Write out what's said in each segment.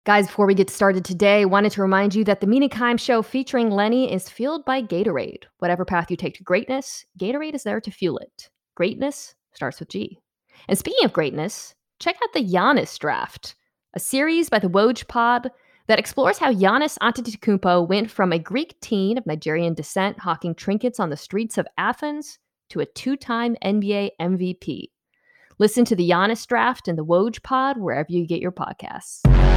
Guys, before we get started today, wanted to remind you that the Mina Kimes Show featuring Lenny is fueled by Gatorade. Whatever path you take to greatness, Gatorade is there to fuel it. Greatness starts with G. And speaking of greatness, check out the Giannis Draft, a series by the Woj Pod that explores how Giannis Antetokounmpo went from a Greek teen of Nigerian descent hawking trinkets on the streets of Athens to a two-time NBA MVP. Listen to the Giannis Draft and the Woj Pod wherever you get your podcasts.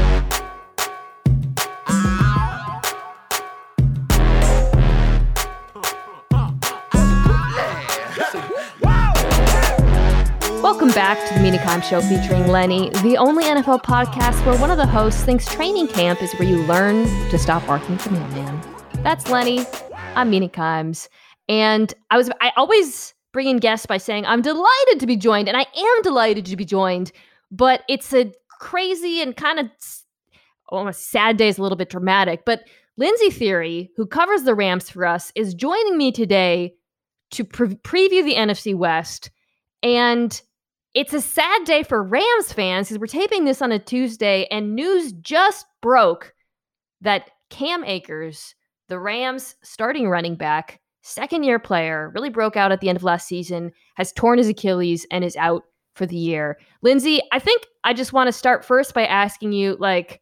Welcome back to the Mina Kimes Show featuring Lenny, the only NFL podcast where one of the hosts thinks training camp is where you learn to stop barking at the mailman. That's Lenny. I'm Mina Kimes. And I always bring in guests by saying I'm delighted to be joined, and I am delighted to be joined, but it's a crazy and kind of almost sad day is a little bit dramatic. But Lindsey Thiry, who covers the Rams for us, is joining me today to preview the NFC West. And it's a sad day for Rams fans because we're taping this on a Tuesday, and news just broke that Cam Akers, the Rams starting running back, second-year player, really broke out at the end of last season, has torn his Achilles and is out for the year. Lindsey, I think I just want to start first by asking you,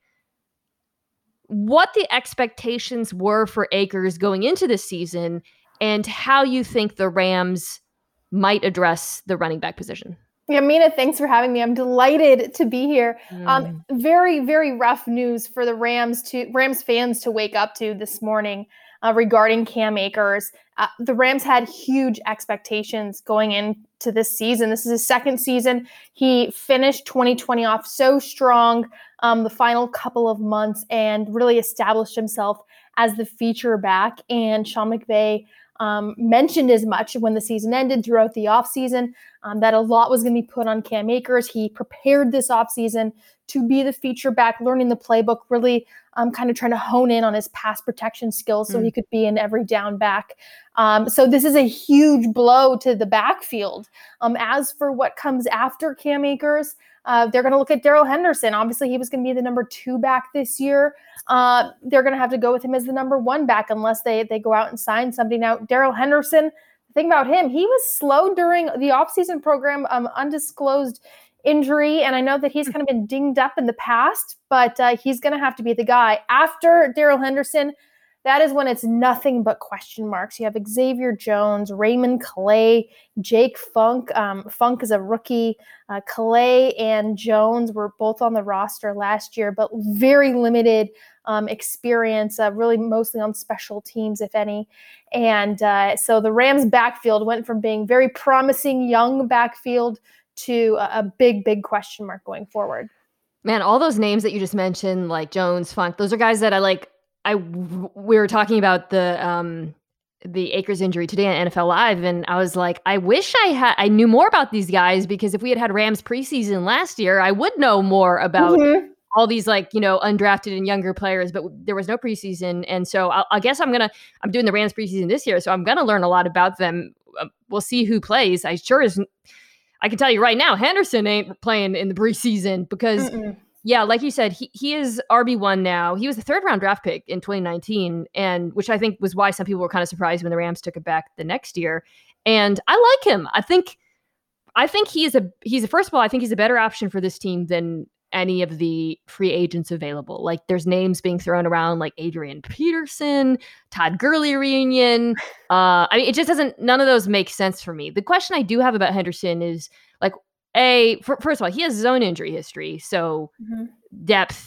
what the expectations were for Akers going into this season and how you think the Rams might address the running back position. Yeah, Mina, thanks for having me. I'm delighted to be here. Very, very rough news for the Rams fans to wake up to this morning regarding Cam Akers. The Rams had huge expectations going into this season. This is his second season. He finished 2020 off so strong the final couple of months and really established himself as the feature back. And Sean McVay mentioned as much when the season ended throughout the offseason that a lot was going to be put on Cam Akers. He prepared this offseason to be the feature back, learning the playbook, really kind of trying to hone in on his pass protection skills so he could be an every down back. So this is a huge blow to the backfield. As for what comes after Cam Akers, they're going to look at Darrell Henderson. Obviously, he was going to be the number 2 back this year. They're going to have to go with him as the number 1 back unless they go out and sign somebody. Now, Darrell Henderson, the thing about him, he was slow during the offseason program, undisclosed injury, and I know that he's kind of been dinged up in the past, but he's going to have to be the guy. After Darrell Henderson, that is when it's nothing but question marks. You have Xavier Jones, Raymond Calais, Jake Funk. Funk is a rookie. Calais and Jones were both on the roster last year, but very limited experience, really mostly on special teams, if any. And so the Rams backfield went from being very promising young backfield to a big, big question mark going forward. Man, all those names that you just mentioned, like Jones, Funk, those are guys that I like. We were talking about the Akers injury today on NFL Live, and I was like, I wish I knew more about these guys, because if we had Rams preseason last year, I would know more about all these undrafted and younger players. But there was no preseason, and so I guess I'm doing the Rams preseason this year, so I'm gonna learn a lot about them. We'll see who plays. I can tell you right now, Henderson ain't playing in the preseason because. Yeah, like you said, he is RB1 now. He was a 3rd round draft pick in 2019, and which I think was why some people were kind of surprised when the Rams took it back the next year. And I like him. I think he's first of all, I think he's a better option for this team than any of the free agents available. Like, there's names being thrown around like Adrian Peterson, Todd Gurley reunion. It just doesn't. None of those make sense for me. The question I do have about Henderson is like. First of all, he has his own injury history, so depth,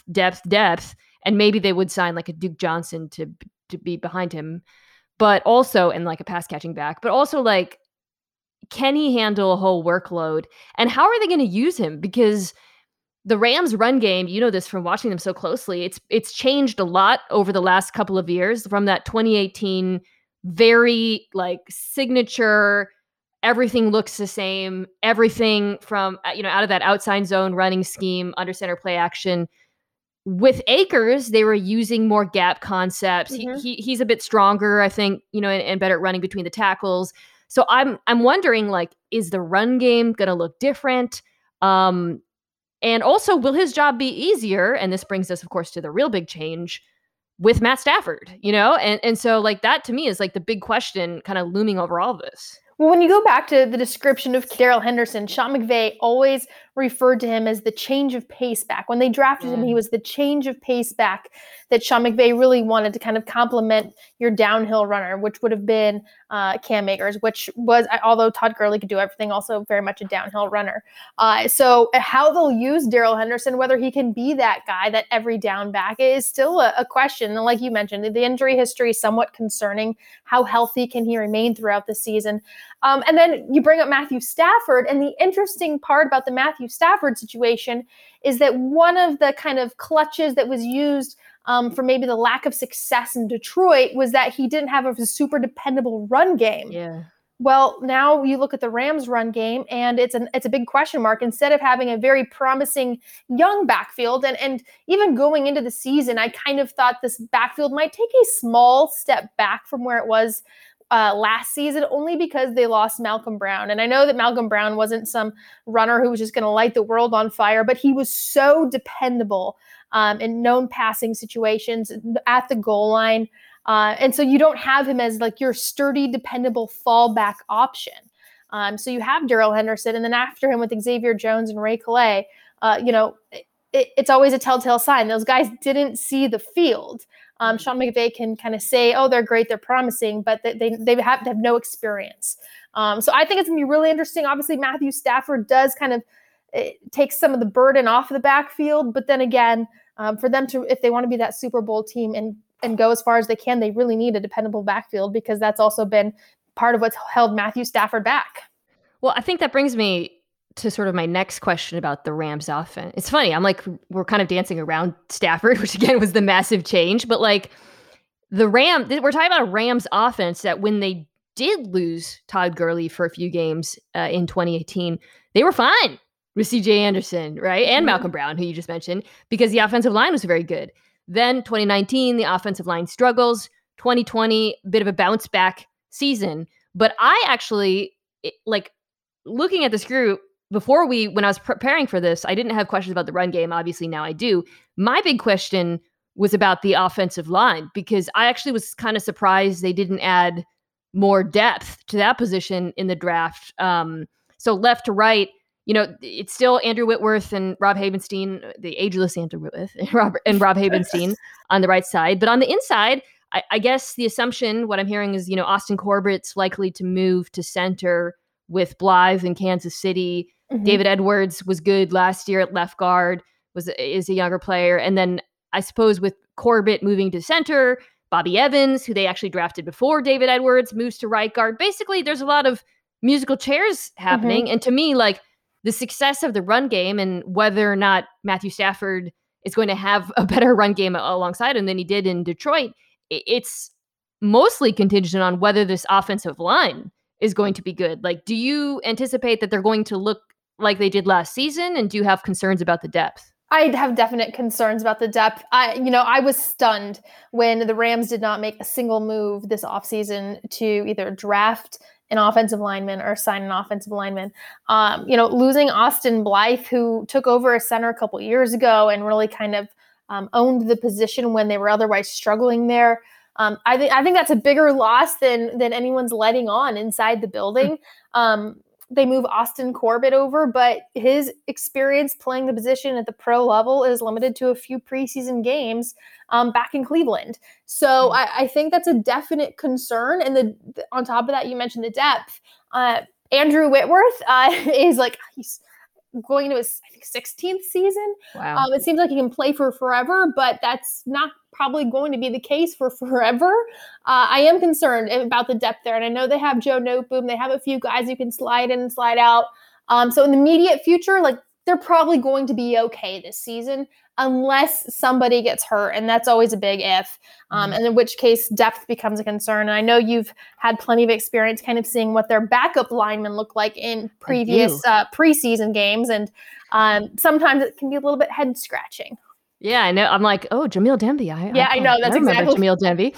and maybe they would sign like a Duke Johnson to be behind him, but also, and like a pass catching back, but also like, can he handle a whole workload? And how are they going to use him? Because the Rams run game, you know this from watching them so closely, it's changed a lot over the last couple of years from that 2018 very like signature. Everything looks the same. Everything from, out of that outside zone running scheme, under center play action. With Akers, they were using more gap concepts. He's a bit stronger, I think, and better at running between the tackles. So I'm wondering, like, is the run game going to look different? And also, will his job be easier? And this brings us, of course, to the real big change with Matt Stafford, And so like that to me is like the big question kind of looming over all of this. Well, when you go back to the description of Darrell Henderson, Sean McVay always referred to him as the change of pace back. When they drafted him, he was the change of pace back that Sean McVay really wanted to kind of complement your downhill runner, which would have been Cam Akers, which was, although Todd Gurley could do everything, also very much a downhill runner. So how they'll use Darrell Henderson, whether he can be that guy, that every down back, is still a question. And like you mentioned, the injury history is somewhat concerning. How healthy can he remain throughout the season? And then you bring up Matthew Stafford, and the interesting part about the Matthew Stafford situation is that one of the kind of clutches that was used for maybe the lack of success in Detroit was that he didn't have a super dependable run game. Yeah. Well, now you look at the Rams run game, and it's a big question mark. Instead of having a very promising young backfield, and even going into the season, I kind of thought this backfield might take a small step back from where it was last season, only because they lost Malcolm Brown. And I know that Malcolm Brown wasn't some runner who was just going to light the world on fire, but he was so dependable in known passing situations at the goal line. And so you don't have him as like your sturdy, dependable fallback option. So you have Darrell Henderson, and then after him with Xavier Jones and Ray Calais, it's always a telltale sign. Those guys didn't see the field. Sean McVay can kind of say, oh, they're great, they're promising, but they have to have no experience. So I think it's going to be really interesting. Obviously, Matthew Stafford does kind of take some of the burden off of the backfield, but then again, for them to, if they want to be that Super Bowl team and go as far as they can, they really need a dependable backfield, because that's also been part of what's held Matthew Stafford back. Well, I think that brings me to sort of my next question about the Rams offense. It's funny. I'm like, we're kind of dancing around Stafford, which again was the massive change, but like we're talking about a Rams offense that when they did lose Todd Gurley for a few games in 2018, they were fine with CJ Anderson, right? And Malcolm Brown, who you just mentioned, because the offensive line was very good. Then 2019, the offensive line struggles. 2020, bit of a bounce back season. But I actually, looking at this group, when I was preparing for this, I didn't have questions about the run game. Obviously, now I do. My big question was about the offensive line, because I actually was kind of surprised they didn't add more depth to that position in the draft. So left to right, it's still Andrew Whitworth and Rob Havenstein, the ageless Andrew Whitworth and Rob Havenstein on the right side. But on the inside, I guess the assumption, what I'm hearing is, Austin Corbett's likely to move to center with Blythe in Kansas City. Mm-hmm. David Edwards was good last year at left guard, is a younger player. And then I suppose with Corbett moving to center, Bobby Evans, who they actually drafted before David Edwards, moves to right guard. Basically, there's a lot of musical chairs happening. Mm-hmm. And to me, like, the success of the run game and whether or not Matthew Stafford is going to have a better run game alongside him than he did in Detroit, it's mostly contingent on whether this offensive line is going to be good. Like, do you anticipate that they're going to look like they did last season? And do you have concerns about the depth? I have definite concerns about the depth. I was stunned when the Rams did not make a single move this offseason to either draft an offensive lineman or sign an offensive lineman. Losing Austin Blythe, who took over as center a couple years ago and really kind of owned the position when they were otherwise struggling there. I think that's a bigger loss than anyone's letting on inside the building. They move Austin Corbett over, but his experience playing the position at the pro level is limited to a few preseason games back in Cleveland. So I think that's a definite concern. And on top of that, you mentioned the depth. Andrew Whitworth he's going into his, I think, 16th season. Wow. It seems like he can play for forever, but that's not probably going to be the case for forever. I am concerned about the depth there. And I know they have Joe Noteboom. They have a few guys who can slide in and slide out. So in the immediate future, they're probably going to be okay this season unless somebody gets hurt. And that's always a big if. And in which case depth becomes a concern. And I know you've had plenty of experience kind of seeing what their backup linemen look like in previous preseason games. And sometimes it can be a little bit head scratching. Yeah, I know. I'm like, oh, Jamil Demby. I know. That's exactly Jamil Demby.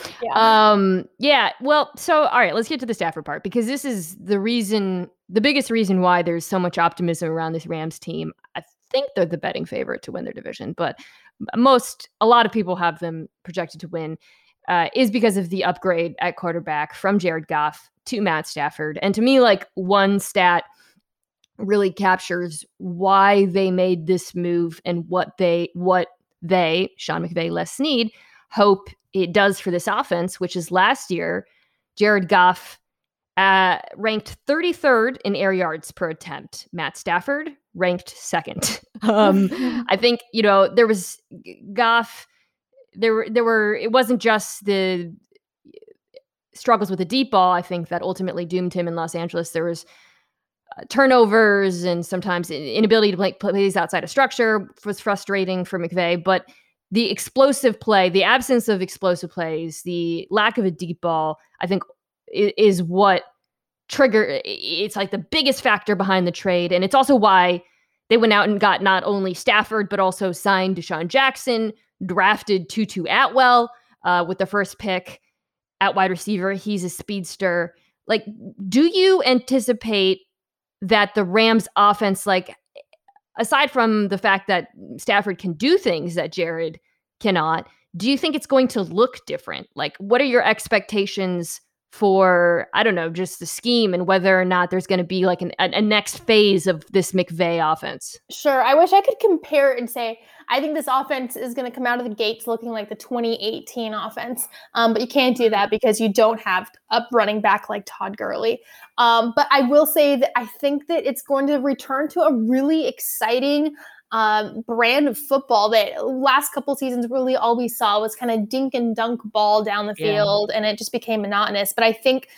Yeah. Well, so all right, let's get to the Stafford part, because this is the biggest reason why there's so much optimism around this Rams team. think they're the betting favorite to win their division, but a lot of people have them projected to win, is because of the upgrade at quarterback from Jared Goff to Matt Stafford. And to me, like, one stat really captures why they made this move and what they, Sean McVay, Les Snead, hope it does for this offense, which is last year, Jared Goff ranked 33rd in air yards per attempt. Matt Stafford ranked second. I think, there was Goff, it wasn't just the struggles with the deep ball, I think, that ultimately doomed him in Los Angeles. There was turnovers and sometimes inability to play plays outside of structure was frustrating for McVay, but the explosive play, the absence of explosive plays, the lack of a deep ball, I think is what it's like the biggest factor behind the trade. And it's also why they went out and got not only Stafford, but also signed Deshaun Jackson, drafted Tutu Atwell with the first pick at wide receiver. He's a speedster. Like, do you anticipate that the Rams offense, like, aside from the fact that Stafford can do things that Jared cannot, do you think it's going to look different? Like, what are your expectations for, I don't know, just the scheme and whether or not there's going to be like a next phase of this McVay offense? Sure. I wish I could compare and say, I think this offense is going to come out of the gates looking like the 2018 offense. But you can't do that because you don't have a running back like Todd Gurley. But I will say that I think that it's going to return to a really exciting brand of football that last couple seasons really all we saw was kind of dink and dunk ball down the field, and it just became monotonous. But I think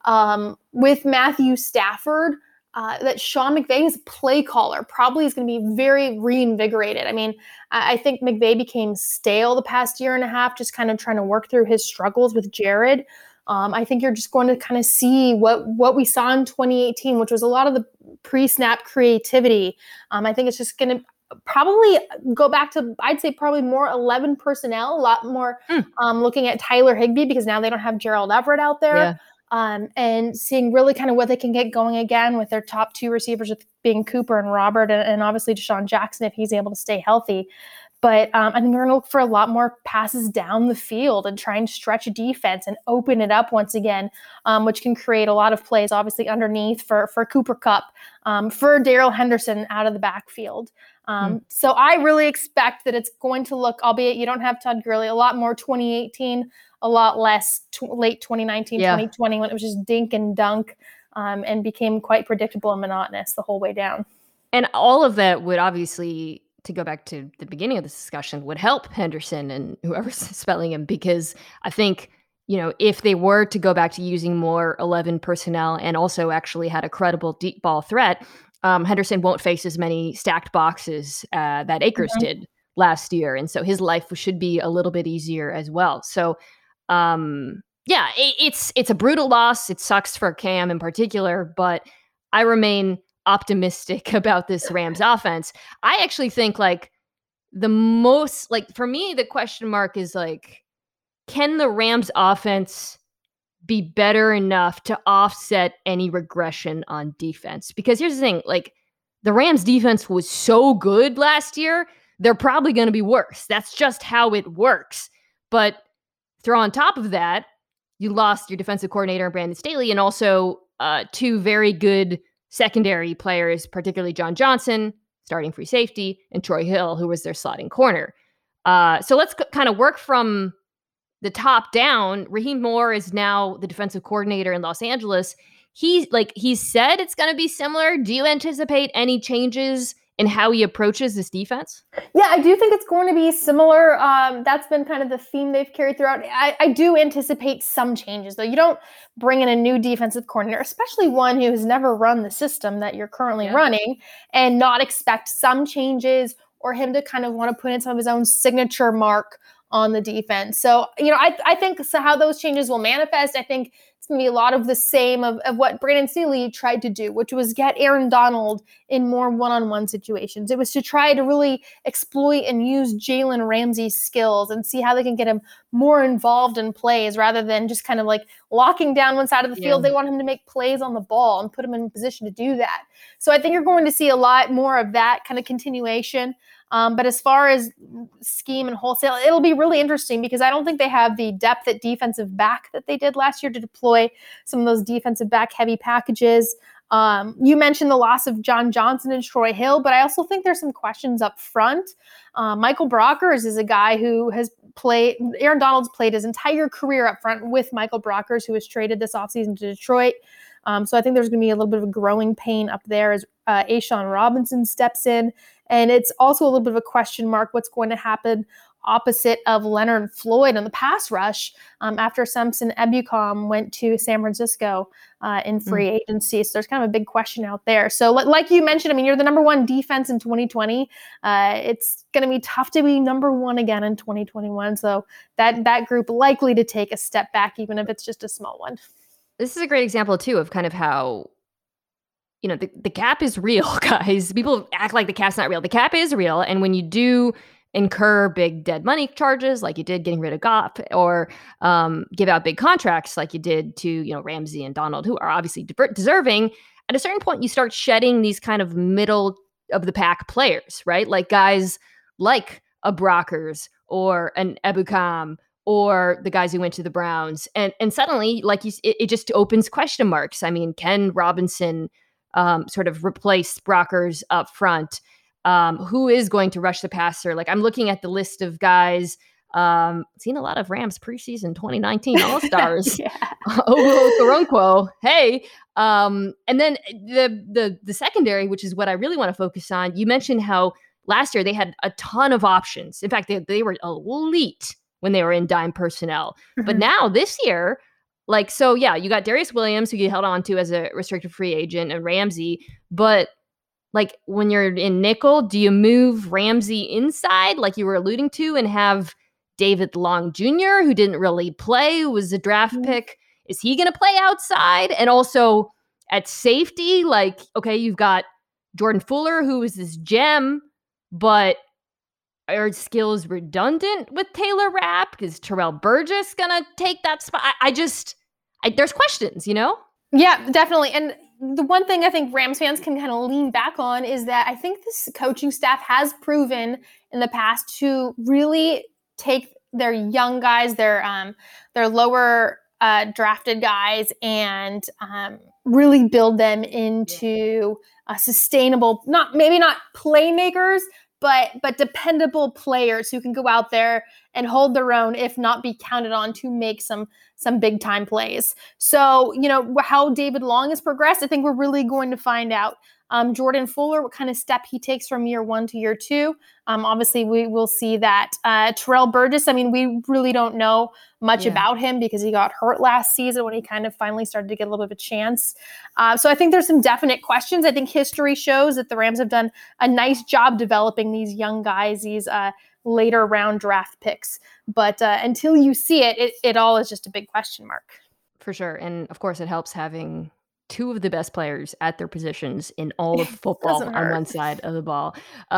with Matthew Stafford, that Sean McVay is a play caller probably is going to be very reinvigorated. I mean, I think McVay became stale the past year and a half, just kind of trying to work through his struggles with Jared. I think you're just going to kind of see what we saw in 2018, which was a lot of the pre-snap creativity. I think it's just going to probably go back to, I'd say probably more 11 personnel, a lot more looking at Tyler Higbee because now they don't have Gerald Everett out there. And seeing really kind of what they can get going again with their top two receivers with being Cooper and Robert, and obviously Deshaun Jackson if he's able to stay healthy. But I think they're going to look for a lot more passes down the field and try and stretch a defense and open it up once again, which can create a lot of plays, obviously, underneath for Cooper Kupp, for Darrell Henderson out of the backfield. So I really expect that it's going to look, albeit you don't have Todd Gurley, a lot more 2018, a lot less late 2019, 2020, when it was just dink and dunk and became quite predictable and monotonous the whole way down. And all of that would obviously, to go back to the beginning of this discussion, would help Henderson and whoever's spelling him, because I think, if they were to go back to using more 11 personnel and also actually had a credible deep ball threat, Henderson won't face as many stacked boxes that Akers did last year. And so his life should be a little bit easier as well. So, it's a brutal loss. It sucks for Cam in particular, but I remain optimistic about this Rams offense. I actually think for me, the question mark is can the Rams offense be better enough to offset any regression on defense? Because here's the thing, the Rams defense was so good last year, they're probably going to be worse. That's just how it works. But throw on top of that, you lost your defensive coordinator, Brandon Staley, and also two very good secondary players, particularly John Johnson, starting free safety, and Troy Hill, who was their slotting corner. So let's kind of work from the top down. Raheem Moore is now the defensive coordinator in Los Angeles. He said it's going to be similar. Do you anticipate any changes in how he approaches this defense? Yeah, I do think it's going to be similar. That's been kind of the theme they've carried throughout. I do anticipate some changes, though. You don't bring in a new defensive coordinator, especially one who has never run the system that you're currently running, and not expect some changes or him to kind of want to put in some of his own signature mark on the defense. So, I think how those changes will manifest, I think it's going to be a lot of the same of what Brandon Staley tried to do, which was get Aaron Donald in more one-on-one situations. It was to try to really exploit and use Jalen Ramsey's skills and see how they can get him more involved in plays rather than just kind of like locking down one side of the field. They want him to make plays on the ball and put him in a position to do that. So I think you're going to see a lot more of that kind of continuation. But as far as scheme and wholesale, it'll be really interesting because I don't think they have the depth at defensive back that they did last year to deploy some of those defensive back heavy packages. You mentioned the loss of John Johnson and Troy Hill, but I also think there's some questions up front. Michael Brockers is a guy who has played, Aaron Donald's played his entire career up front with Michael Brockers, who was traded this offseason to Detroit. So I think there's going to be a little bit of a growing pain up there as A'Shawn Robinson steps in. And it's also a little bit of a question mark what's going to happen opposite of Leonard Floyd on the pass rush after Samson Ebukam went to San Francisco in free agency. So there's kind of a big question out there. So like you mentioned, I mean, you're the number one defense in 2020. It's going to be tough to be number one again in 2021. So that group likely to take a step back, even if it's just a small one. This is a great example, too, of kind of how, the cap is real, guys. People act like the cap's not real. The cap is real. And when you do incur big dead money charges like you did getting rid of Goff or give out big contracts like you did to, Ramsey and Donald, who are obviously deserving, at a certain point, you start shedding these kind of middle of the pack players, right? Like guys like a Brockers or an Ebukam or the guys who went to the Browns. And suddenly, like it just opens question marks. I mean, can Robinson sort of replace Brockers up front? Who is going to rush the passer? Like I'm looking at the list of guys, seen a lot of Rams preseason 2019 All-Stars. Okoronkwo. Hey. And then the secondary, which is what I really want to focus on. You mentioned how last year they had a ton of options. In fact, they were elite when they were in dime personnel. Mm-hmm. But now this year, you got Darius Williams, who you held on to as a restricted free agent, and Ramsey. But when you're in nickel, do you move Ramsey inside, like you were alluding to, and have David Long Jr., who didn't really play, who was a draft pick? Is he going to play outside? And also at safety, you've got Jordan Fuller, who is this gem, but are skills redundant with Taylor Rapp? Is Terrell Burgess going to take that spot? There's questions, Yeah, definitely. And the one thing I think Rams fans can kind of lean back on is that I think this coaching staff has proven in the past to really take their young guys, their lower drafted guys, and really build them into a sustainable, maybe not playmakers, but dependable players who can go out there and hold their own, if not be counted on to make some big time plays. So, how David Long has progressed, I think we're really going to find out. Jordan Fuller, what kind of step he takes from year 1 to year 2. Obviously, we will see that. Terrell Burgess, I mean, we really don't know much about him because he got hurt last season when he kind of finally started to get a little bit of a chance. So I think there's some definite questions. I think history shows that the Rams have done a nice job developing these young guys, these later round draft picks. But until you see it all is just a big question mark. For sure. And of course, it helps having two of the best players at their positions in all of football on one side of the ball.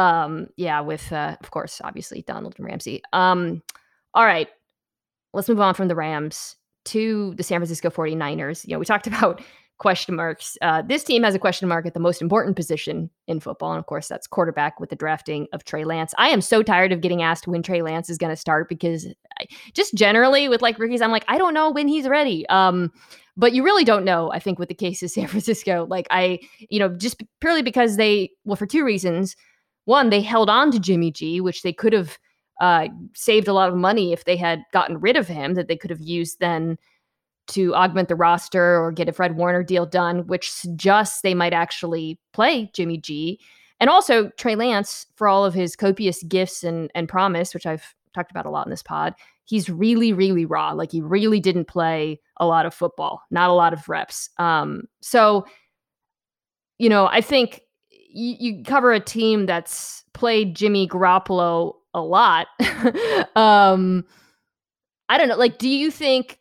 With, of course, obviously Donald and Ramsey. All right, let's move on from the Rams to the San Francisco 49ers. We talked about question marks. This team has a question mark at the most important position in football. And of course, that's quarterback with the drafting of Trey Lance. I am so tired of getting asked when Trey Lance is going to start because just generally with rookies, I'm like, I don't know when he's ready. But you really don't know, I think, with the case of San Francisco. Just purely because for two reasons. One, they held on to Jimmy G, which they could have saved a lot of money if they had gotten rid of him, that they could have used then to augment the roster or get a Fred Warner deal done, which suggests they might actually play Jimmy G. And also Trey Lance, for all of his copious gifts and promise, which I've talked about a lot in this pod, he's really, really raw. He really didn't play a lot of football, not a lot of reps. So, I think you cover a team that's played Jimmy Garoppolo a lot. I don't know. Like, do you think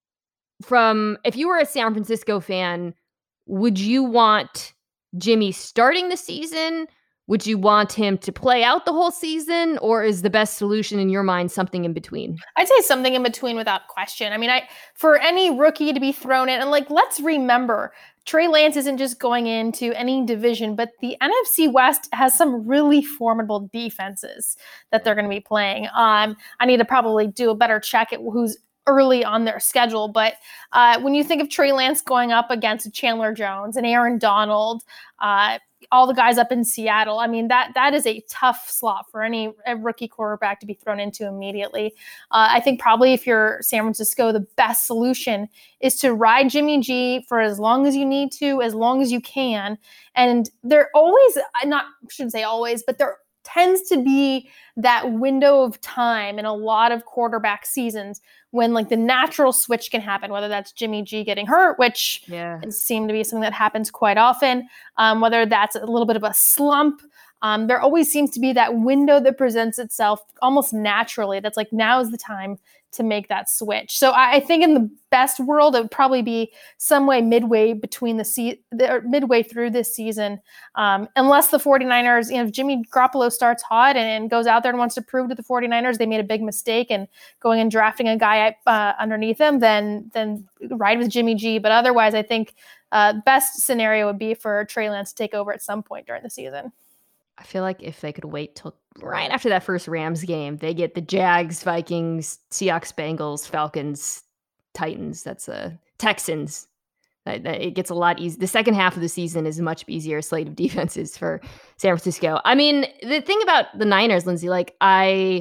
if you were a San Francisco fan, would you want Jimmy starting the season? Would you want him to play out the whole season? Or is the best solution in your mind something in between? I'd say something in between without question. I mean, for any rookie to be thrown in, and like, let's remember, Trey Lance isn't just going into any division, but the NFC West has some really formidable defenses that they're going to be playing. I need to probably do a better check at who's early on their schedule. But when you think of Trey Lance going up against Chandler Jones and Aaron Donald, all the guys up in Seattle, I mean, that is a tough slot for a rookie quarterback to be thrown into immediately. I think probably if you're San Francisco, the best solution is to ride Jimmy G for as long as you need to, as long as you can. And there always, shouldn't say always, but there tends to be that window of time in a lot of quarterback seasons when like the natural switch can happen, whether that's Jimmy G getting hurt, which seems to be something that happens quite often, whether that's a little bit of a slump. There always seems to be that window that presents itself almost naturally. That's like, now is the time to make that switch. So I think in the best world, it would probably be some way midway between midway through this season. Unless the 49ers, if Jimmy Garoppolo starts hot and goes out there and wants to prove to the 49ers they made a big mistake and going and drafting a guy underneath him, then ride with Jimmy G. But otherwise, I think best scenario would be for Trey Lance to take over at some point during the season. I feel like if they could wait till right after that first Rams game, they get the Jags, Vikings, Seahawks, Bengals, Falcons, Titans. That's Texans. It gets a lot easier. The second half of the season is a much easier slate of defenses for San Francisco. I mean, the thing about the Niners, Lindsay, like I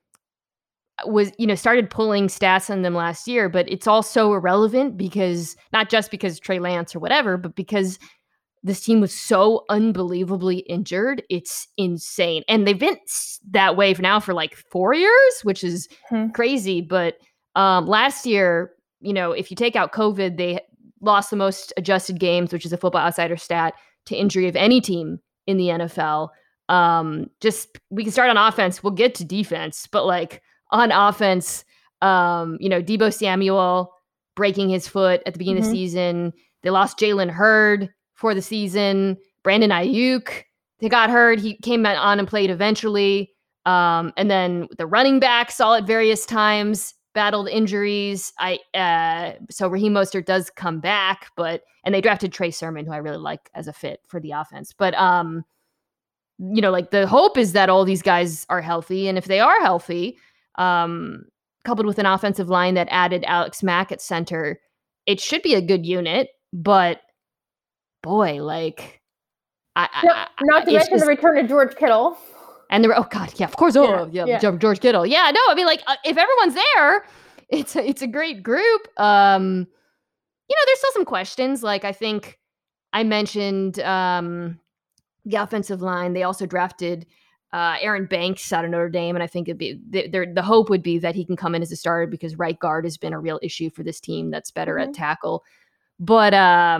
was, started pulling stats on them last year, but it's all so irrelevant because not just because Trey Lance or whatever, but because this team was so unbelievably injured. It's insane. And they've been that way for like 4 years, which is crazy. But last year, if you take out COVID, they lost the most adjusted games, which is a Football Outsider stat, to injury of any team in the NFL. We can start on offense. We'll get to defense. But like on offense, Deebo Samuel breaking his foot at the beginning of the season. They lost Jalen Hurd for the season. Brandon Ayuk, they got hurt. He came on and played eventually. And then the running back saw it various times, battled injuries. So Raheem Mostert does come back, and they drafted Trey Sermon, who I really like as a fit for the offense. But, like the hope is that all these guys are healthy. And if they are healthy, coupled with an offensive line that added Alex Mack at center, it should be a good unit, but boy, like, not to mention the return of George Kittle. And of course, George Kittle. Yeah, no, I mean, like, if everyone's there, it's a great group. There's still some questions. Like, I think I mentioned the offensive line. They also drafted Aaron Banks out of Notre Dame, and I think the hope would be that he can come in as a starter because right guard has been a real issue for this team that's better at tackle. But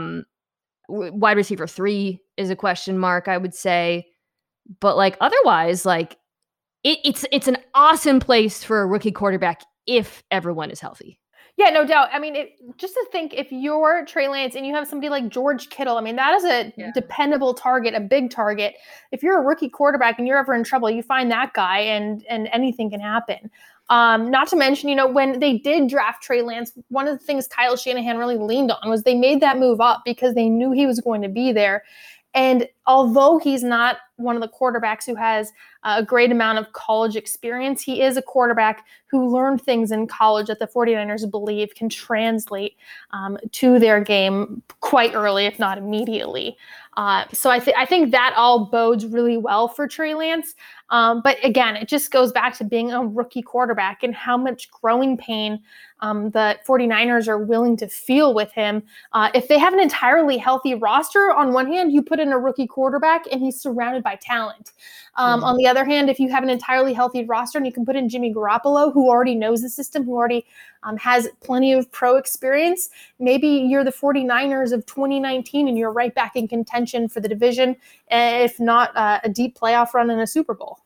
wide receiver 3 is a question mark, I would say. But like otherwise, like it's an awesome place for a rookie quarterback if everyone is healthy. Yeah, no doubt. I mean, just to think, if you're Trey Lance and you have somebody like George Kittle, I mean, that is a dependable target, a big target. If you're a rookie quarterback and you're ever in trouble, you find that guy and anything can happen. Not to mention, when they did draft Trey Lance, one of the things Kyle Shanahan really leaned on was they made that move up because they knew he was going to be there. And although he's not one of the quarterbacks who has a great amount of college experience, he is a quarterback who learned things in college that the 49ers believe can translate to their game quite early, if not immediately. So I think that all bodes really well for Trey Lance. But again, it just goes back to being a rookie quarterback and how much growing pain the 49ers are willing to feel with him. If they have an entirely healthy roster, on one hand, you put in a rookie quarterback and he's surrounded by talent. On the other hand, if you have an entirely healthy roster and you can put in Jimmy Garoppolo, who already knows the system, who already has plenty of pro experience, maybe you're the 49ers of 2019 and you're right back in contention for the division, if not a deep playoff run in a Super Bowl.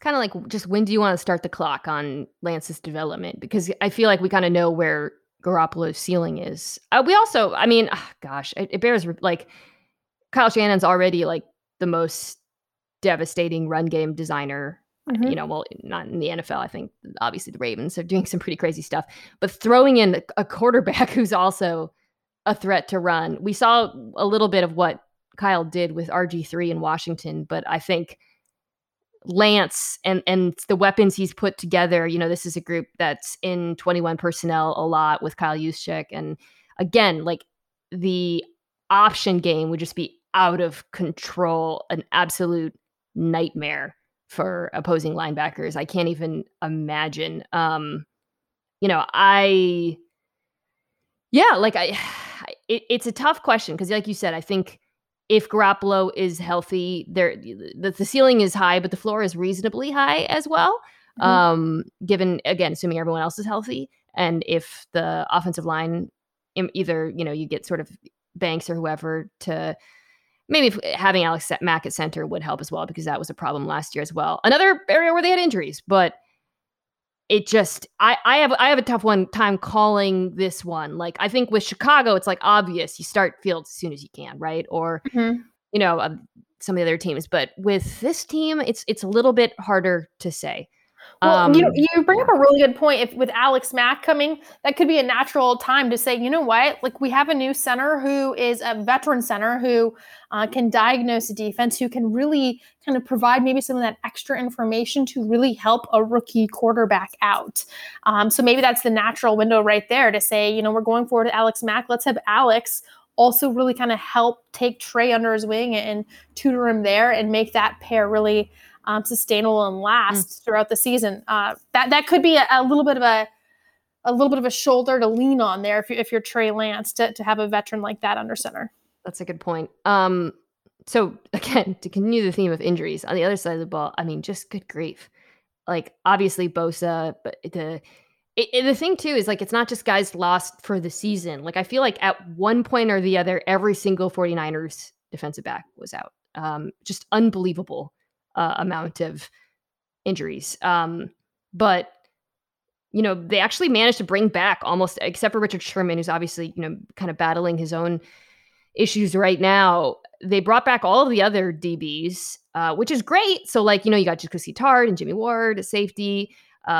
kind of like, just when do you want to start the clock on Lance's development? Because I feel like we kind of know where Garoppolo's ceiling is. We also, I mean, gosh, it bears like Kyle Shannon's already like the most devastating run game designer. Mm-hmm. Well, not in the NFL. I think obviously the Ravens are doing some pretty crazy stuff, but throwing in a quarterback who's also a threat to run. We saw a little bit of what Kyle did with RG3 in Washington, but I think Lance and the weapons he's put together, this is a group that's in 21 personnel a lot with Kyle Juszczyk. And again, like the option game would just be out of control, an absolute nightmare for opposing linebackers. I can't even imagine. It's a tough question because, like you said, I think if Garoppolo is healthy, the ceiling is high, but the floor is reasonably high as well. Given, again, assuming everyone else is healthy, and if the offensive line, either you get sort of Banks or whoever to maybe having Alex Mack at center would help as well, because that was a problem last year as well. Another area where they had injuries, but it just, I have a tough time calling this one. Like, I think with Chicago, it's like obvious you start Fields as soon as you can, right? Or, some of the other teams. But with this team, it's a little bit harder to say. Well, you bring up a really good point. If with Alex Mack coming, that could be a natural time to say, you know what, like we have a new center who is a veteran center who can diagnose a defense, who can really kind of provide maybe some of that extra information to really help a rookie quarterback out. So maybe that's the natural window right there to say, we're going forward to Alex Mack. Let's have Alex also really kind of help take Trey under his wing and tutor him there and make that pair really sustainable and last throughout the season. That could be a little bit of a shoulder to lean on there if you're Trey Lance to have a veteran like that under center. That's a good point. So again, to continue the theme of injuries on the other side of the ball, I mean, just good grief. Like obviously Bosa, but the thing too is like it's not just guys lost for the season. Like I feel like at one point or the other, every single 49ers defensive back was out. Just unbelievable amount of injuries. But they actually managed to bring back almost, except for Richard Sherman, who's obviously, kind of battling his own issues right now. They brought back all of the other DBs, which is great. So like, you got Jaquiski Tartt and Jimmy Ward, a safety,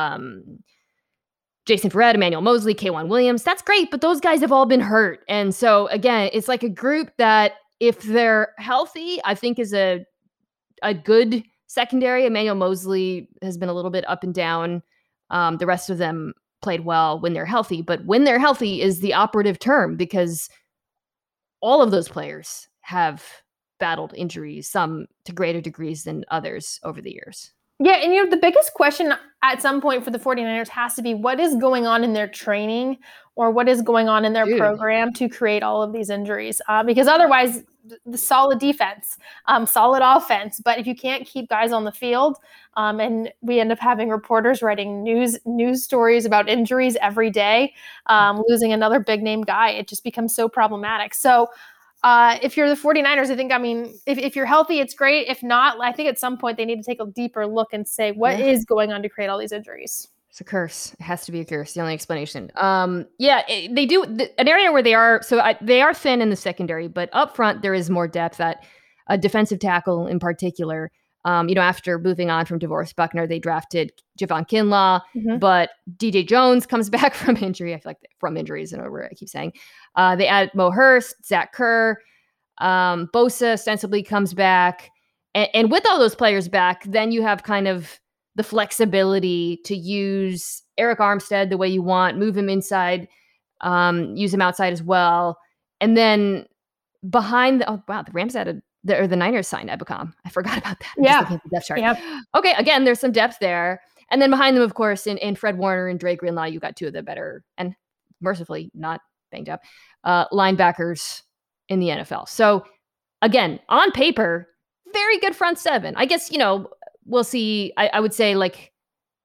Jason Verrett, Emmanuel Mosley, K'Waun Williams. That's great, but those guys have all been hurt. And so again, it's like a group that if they're healthy, I think is a good secondary. Emmanuel Mosley has been a little bit up and down. The rest of them played well when they're healthy, but when they're healthy is the operative term, because all of those players have battled injuries, some to greater degrees than others over the years. Yeah, and the biggest question at some point for the 49ers has to be what is going on in their training or what is going on in their program to create all of these injuries. Because otherwise, the solid defense, solid offense. But if you can't keep guys on the field, and we end up having reporters writing news stories about injuries every day, losing another big name guy, it just becomes so problematic. So if you're the 49ers, I think, if you're healthy, it's great. If not, I think at some point they need to take a deeper look and say, what is going on to create all these injuries? It's a curse. It has to be a curse. The only explanation. They do an area where they are thin in the secondary, but up front there is more depth at a defensive tackle in particular. After moving on from DeVorest Buckner, they drafted Javon Kinlaw, but DJ Jones comes back from injury. I feel like from injuries and over. I keep saying they add Mo Hurst, Zach Kerr, Bosa ostensibly comes back, and with all those players back, then you have kind of the flexibility to use Eric Armstead the way you want, move him inside, use him outside as well. And then behind the Rams added, or the Niners signed Ebukam. I forgot about that. I'm just looking at the depth chart. Yep. Okay, again, there's some depth there. And then behind them, of course, in Fred Warner and Dre Greenlaw, you got two of the better, and mercifully not banged up, linebackers in the NFL. So again, on paper, very good front seven. I guess, we'll see. I would say like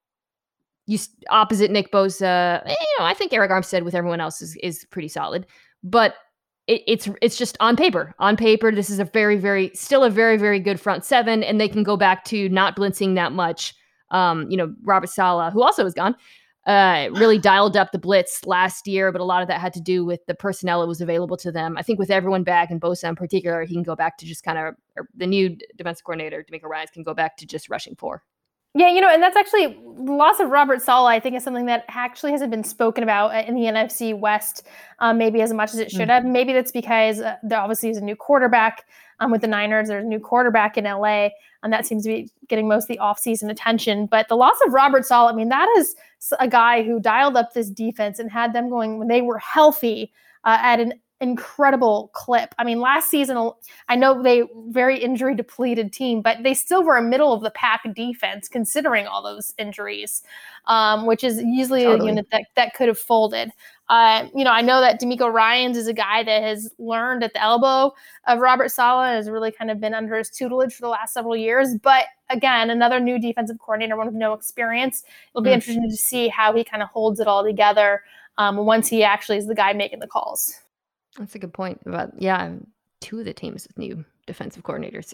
opposite Nick Bosa, I think Eric Armstead with everyone else is pretty solid, but it's just on paper. On paper, this is still a very, very good front seven, and they can go back to not blitzing that much Robert Saleh, who also is gone, really dialed up the blitz last year, but a lot of that had to do with the personnel that was available to them. I think with everyone back, and Bosa in particular, he can go back to just kind of, the new defensive coordinator, DeMeco Ryans, can go back to just rushing 4. Yeah, and that's actually, the loss of Robert Saleh, I think, is something that actually hasn't been spoken about in the NFC West maybe as much as it should have. Maybe that's because there obviously is a new quarterback with the Niners. There's a new quarterback in LA, and that seems to be getting most of the offseason attention. But the loss of Robert Saleh, I mean, that is a guy who dialed up this defense and had them going when they were healthy at an incredible clip. I mean, last season, I know they very injury depleted team, but they still were a middle of the pack defense considering all those injuries, which is usually a unit that could have folded. I know that DeMeco Ryans is a guy that has learned at the elbow of Robert Saleh, has really kind of been under his tutelage for the last several years. But again, another new defensive coordinator, one with no experience. It'll be interesting to see how he kind of holds it all together once he actually is the guy making the calls. That's a good point about, 2 of the teams with new defensive coordinators.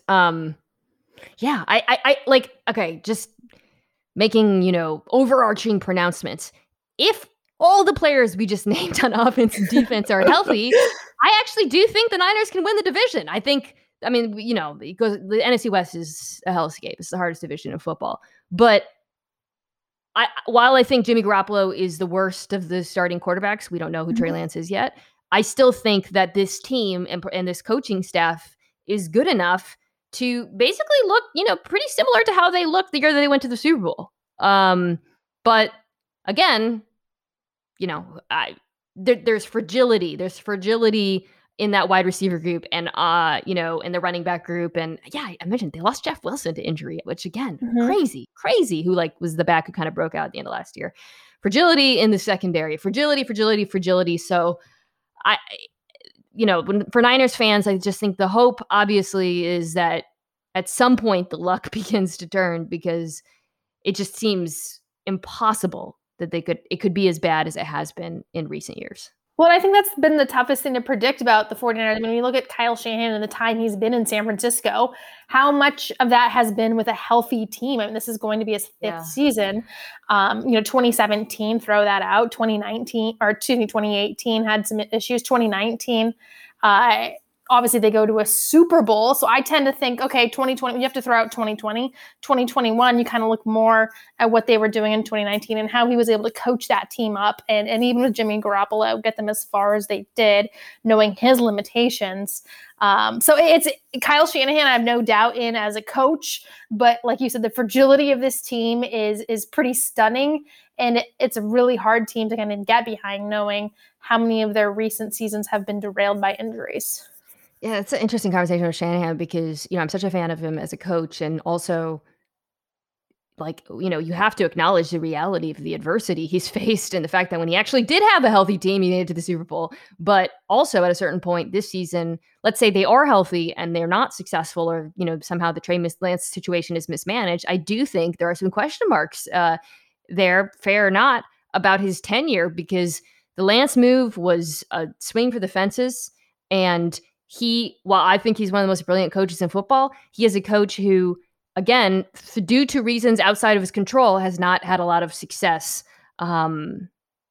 I like, okay, just making, overarching pronouncements. If all the players we just named on offense and defense are healthy, I actually do think the Niners can win the division. Because the NFC West is a hellscape. It's the hardest division in football. But while I think Jimmy Garoppolo is the worst of the starting quarterbacks, we don't know who Trey Lance is yet. I still think that this team and this coaching staff is good enough to basically look, pretty similar to how they looked the year that they went to the Super Bowl. But again, there's fragility. There's fragility in that wide receiver group and, in the running back group. And I mentioned they lost Jeff Wilson to injury, which again, crazy, who was the back who kind of broke out at the end of last year. Fragility in the secondary, fragility. So for Niners fans, I just think the hope obviously is that at some point the luck begins to turn, because it just seems impossible that it could be as bad as it has been in recent years. Well, I think that's been the toughest thing to predict about the 49ers. I mean, when you look at Kyle Shanahan and the time he's been in San Francisco, how much of that has been with a healthy team? I mean, this is going to be his 5th season. 2017, throw that out. 2018 had some issues. 2019, obviously they go to a Super Bowl. So I tend to think, okay, 2020, you have to throw out 2020. 2021, you kind of look more at what they were doing in 2019 and how he was able to coach that team up. And even with Jimmy Garoppolo, get them as far as they did, knowing his limitations. So it's Kyle Shanahan, I have no doubt in as a coach. But like you said, the fragility of this team is pretty stunning. And it's a really hard team to kind of get behind, knowing how many of their recent seasons have been derailed by injuries. Yeah, it's an interesting conversation with Shanahan because, I'm such a fan of him as a coach, and also you have to acknowledge the reality of the adversity he's faced and the fact that when he actually did have a healthy team, he made it to the Super Bowl. But also at a certain point this season, let's say they are healthy and they're not successful, or, somehow the Trey Lance situation is mismanaged. I do think there are some question marks there, fair or not, about his tenure, because the Lance move was a swing for the fences. And while I think he's one of the most brilliant coaches in football, he is a coach who, again, due to reasons outside of his control, has not had a lot of success, in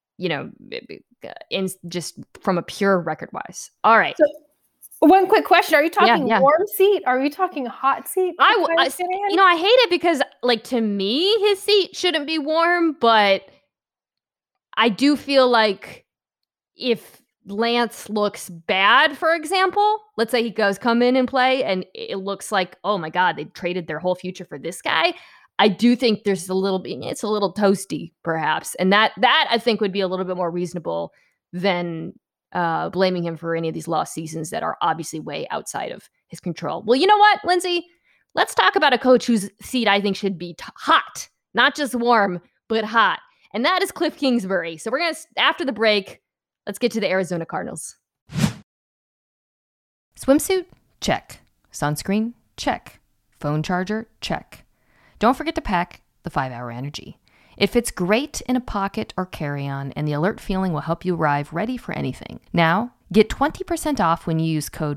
just from a pure record-wise. All right. So, one quick question. Are you talking warm seat? Are you talking hot seat? I hate it because, to me, his seat shouldn't be warm, but I do feel like if Lance looks bad, for example, let's say he goes come in and play and it looks like, oh my God, they traded their whole future for this guy. I do think it's a little toasty perhaps. And that I think would be a little bit more reasonable than blaming him for any of these lost seasons that are obviously way outside of his control. Well, you know what, Lindsay, let's talk about a coach whose seat I think should be hot, not just warm, but hot. And that is Cliff Kingsbury. So we're going to, after the break, let's get to the Arizona Cardinals. Swimsuit? Check. Sunscreen? Check. Phone charger? Check. Don't forget to pack the 5-Hour Energy. It fits great in a pocket or carry-on, and the alert feeling will help you arrive ready for anything. Now, get 20% off when you use code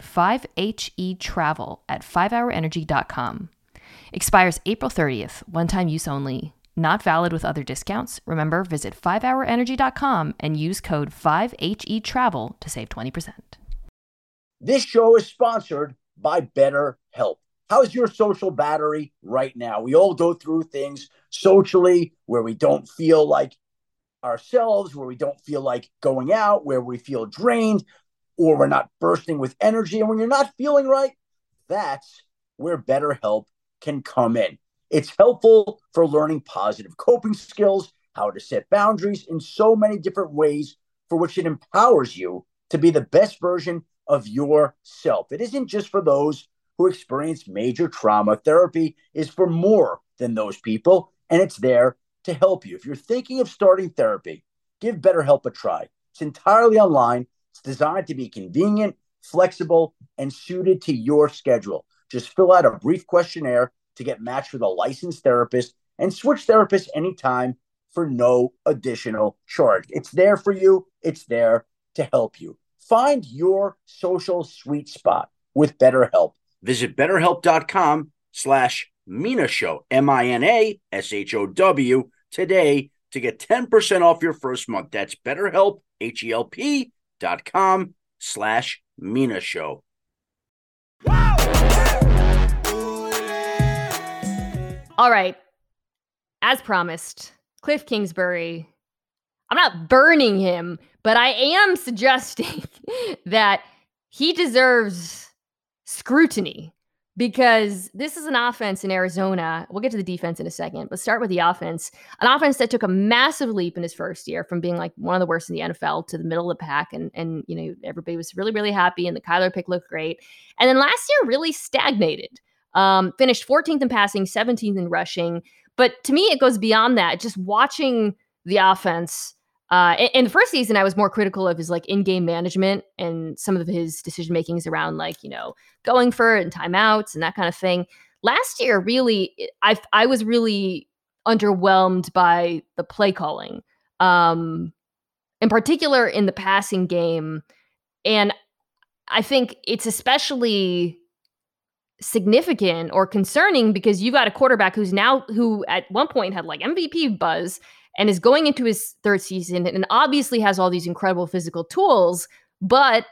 5HETRAVEL at 5hourenergy.com. Expires April 30th, one-time use only. Not valid with other discounts. Remember, visit 5hourenergy.com and use code 5HETRAVEL to save 20%. This show is sponsored by BetterHelp. How's your social battery right now? We all go through things socially where we don't feel like ourselves, where we don't feel like going out, where we feel drained, or we're not bursting with energy. And when you're not feeling right, that's where BetterHelp can come in. It's helpful for learning positive coping skills, how to set boundaries in so many different ways, for which it empowers you to be the best version of yourself. It isn't just for those who experience major trauma. Therapy is for more than those people, and it's there to help you. If you're thinking of starting therapy, give BetterHelp a try. It's entirely online. It's designed to be convenient, flexible, and suited to your schedule. Just fill out a brief questionnaire to get matched with a licensed therapist and switch therapists anytime for no additional charge. It's there for you. It's there to help you. Find your social sweet spot with BetterHelp. Visit BetterHelp.com/MinaShow, MINASHOW today to get 10% off your first month. That's BetterHelp, HELP.com/MinaShow. All right. As promised, Cliff Kingsbury, I'm not burning him, but I am suggesting that he deserves scrutiny because this is an offense in Arizona. We'll get to the defense in a second, but start with the offense. An offense that took a massive leap in his first year from being like one of the worst in the NFL to the middle of the pack. And you know, everybody was really, really happy and the Kyler pick looked great. And then last year really stagnated. Finished 14th in passing, 17th in rushing. But to me, it goes beyond that. Just watching the offense. In the first season, I was more critical of his like in-game management and some of his decision makings around like, you know, going for it and timeouts and that kind of thing. Last year, really, I was really underwhelmed by the play calling, in particular in the passing game. And I think it's especially significant or concerning because you got a quarterback who at one point had like MVP buzz and is going into his third season and obviously has all these incredible physical tools, but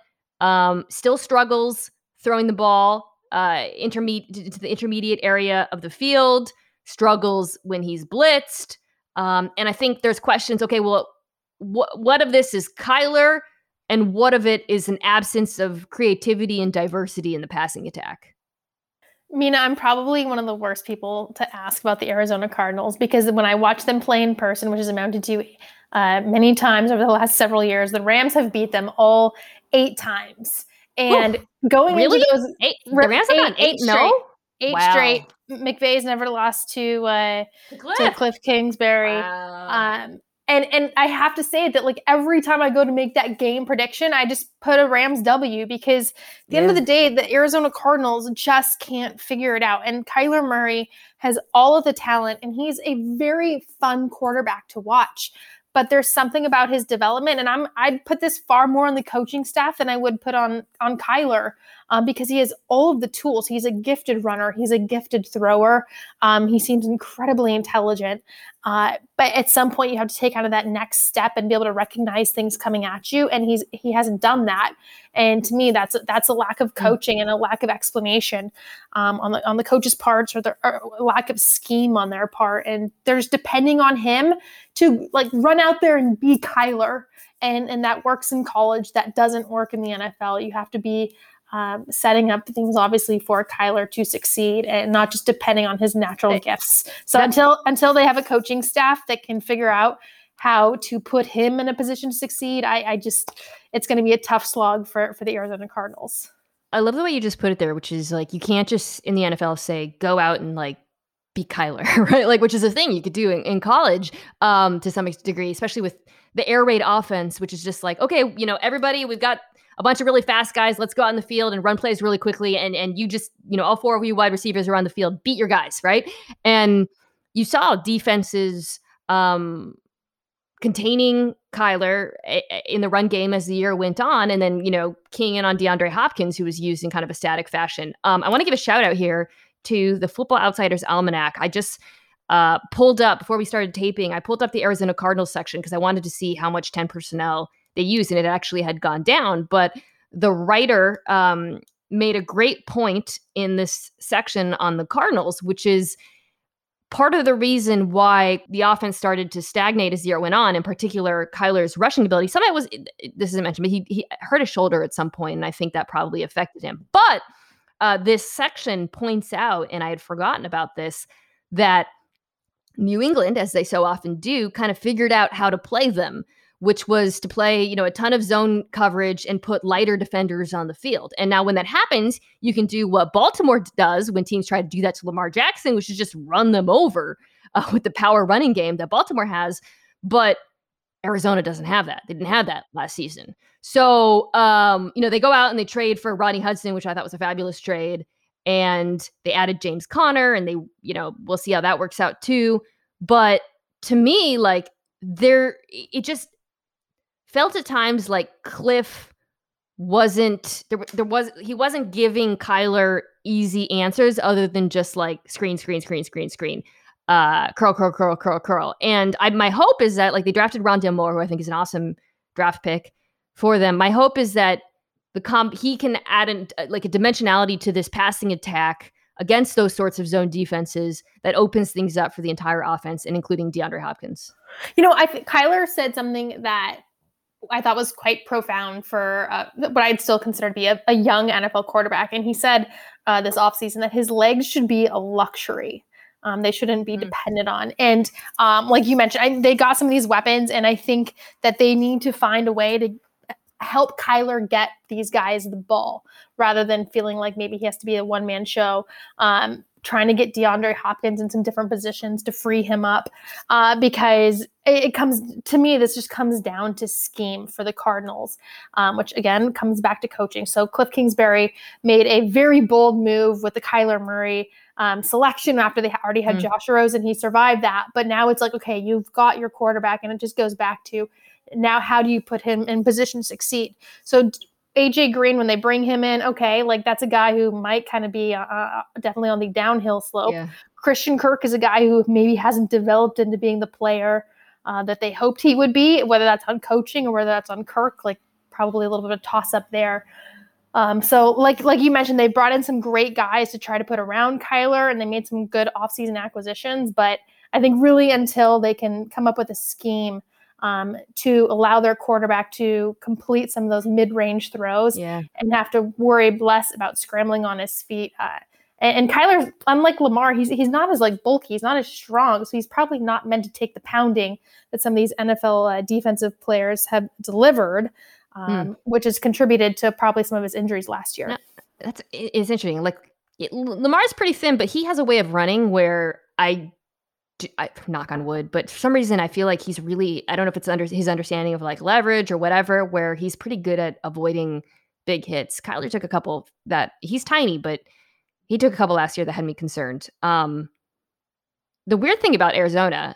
still struggles throwing the ball to the intermediate area of the field, struggles when he's blitzed. And I think there's questions, okay, well, what of this is Kyler and what of it is an absence of creativity and diversity in the passing attack? Mina, I'm probably one of the worst people to ask about the Arizona Cardinals because when I watch them play in person, which has amounted to many times over the last several years, the Rams have beat them all 8 times. And going really? into those, the Rams have gone 8-0? Eight straight. McVay's never lost to Cliff Kingsbury. Wow. And I have to say that like every time I go to make that game prediction, I just put a Rams W because at the end of the day, the Arizona Cardinals just can't figure it out. And Kyler Murray has all of the talent and he's a very fun quarterback to watch. But there's something about his development, and I'd put this far more on the coaching staff than I would put on Kyler because he has all of the tools. He's a gifted runner. He's a gifted thrower. He seems incredibly intelligent. But at some point, you have to take kind of that next step and be able to recognize things coming at you, and he hasn't done that. And to me, that's a lack of coaching and a lack of explanation on the coach's parts, or a lack of scheme on their part. And there's depending on him to like run out there and be Kyler, and that works in college. That doesn't work in the NFL. You have to be setting up things obviously for Kyler to succeed and not just depending on his natural gifts. So until they have a coaching staff that can figure out how to put him in a position to succeed, it's going to be a tough slog for the Arizona Cardinals. I love the way you just put it there, which is like, you can't just in the NFL say, go out and like be Kyler, right? Like, which is a thing you could do in college to some degree, especially with the air raid offense, which is just like, okay, you know, everybody, we've got a bunch of really fast guys. Let's go out in the field and run plays really quickly. And you just, you know, all 4 of you wide receivers are on the field, beat your guys, right? And you saw defenses containing Kyler in the run game as the year went on. And then, you know, keying in on DeAndre Hopkins, who was used in kind of a static fashion. I want to give a shout out here to the Football Outsiders Almanac. pulled up before we started taping. I pulled up the Arizona Cardinals section because I wanted to see how much 10 personnel they used, and it actually had gone down. But the writer made a great point in this section on the Cardinals, which is part of the reason why the offense started to stagnate as the year went on, in particular, Kyler's rushing ability. Some of it was, this isn't mentioned, but he hurt his shoulder at some point, and I think that probably affected him. But this section points out, and I had forgotten about this, that New England, as they so often do, kind of figured out how to play them, which was to play, a ton of zone coverage and put lighter defenders on the field. And now when that happens, you can do what Baltimore does when teams try to do that to Lamar Jackson, which is just run them over with the power running game that Baltimore has. But Arizona doesn't have that. They didn't have that last season. So, they go out and they trade for Rodney Hudson, which I thought was a fabulous trade. And they added James Conner, and they, we'll see how that works out too. But to me, it just felt at times like Cliff wasn't he wasn't giving Kyler easy answers other than just like screen, curl. And my hope is that, like, they drafted Rondale Moore, who I think is an awesome draft pick for them. My hope is that he can add a dimensionality to this passing attack against those sorts of zone defenses that opens things up for the entire offense, and including DeAndre Hopkins. I think Kyler said something that I thought was quite profound for what I'd still consider to be a young NFL quarterback. And he said this offseason that his legs should be a luxury. They shouldn't be dependent on. And like you mentioned, they got some of these weapons, and I think that they need to find a way to help Kyler get these guys the ball rather than feeling like maybe he has to be a one-man show. Trying to get DeAndre Hopkins in some different positions to free him up because it comes to me, this just comes down to scheme for the Cardinals, which again comes back to coaching. So Cliff Kingsbury made a very bold move with the Kyler Murray selection after they already had Josh Rosen. He survived that, but now it's like, okay, you've got your quarterback, and it just goes back to now, how do you put him in position to succeed? So AJ Green, when they bring him in, okay, like that's a guy who might kind of be definitely on the downhill slope. Yeah. Christian Kirk is a guy who maybe hasn't developed into being the player that they hoped he would be, whether that's on coaching or whether that's on Kirk, like probably a little bit of toss up there. So like you mentioned, they brought in some great guys to try to put around Kyler, and they made some good offseason acquisitions. But I think really until they can come up with a scheme to allow their quarterback to complete some of those mid-range throws and have to worry less about scrambling on his feet. And Kyler, unlike Lamar, he's not as bulky, he's not as strong, so he's probably not meant to take the pounding that some of these NFL defensive players have delivered, which has contributed to probably some of his injuries last year. It's interesting. Lamar's pretty thin, but he has a way of running where I knock on wood, but for some reason I feel like he's really, I don't know if it's his understanding of leverage or whatever, where he's pretty good at avoiding big hits. Kyler took a couple that he's tiny, but he took a couple last year that had me concerned. The weird thing about Arizona,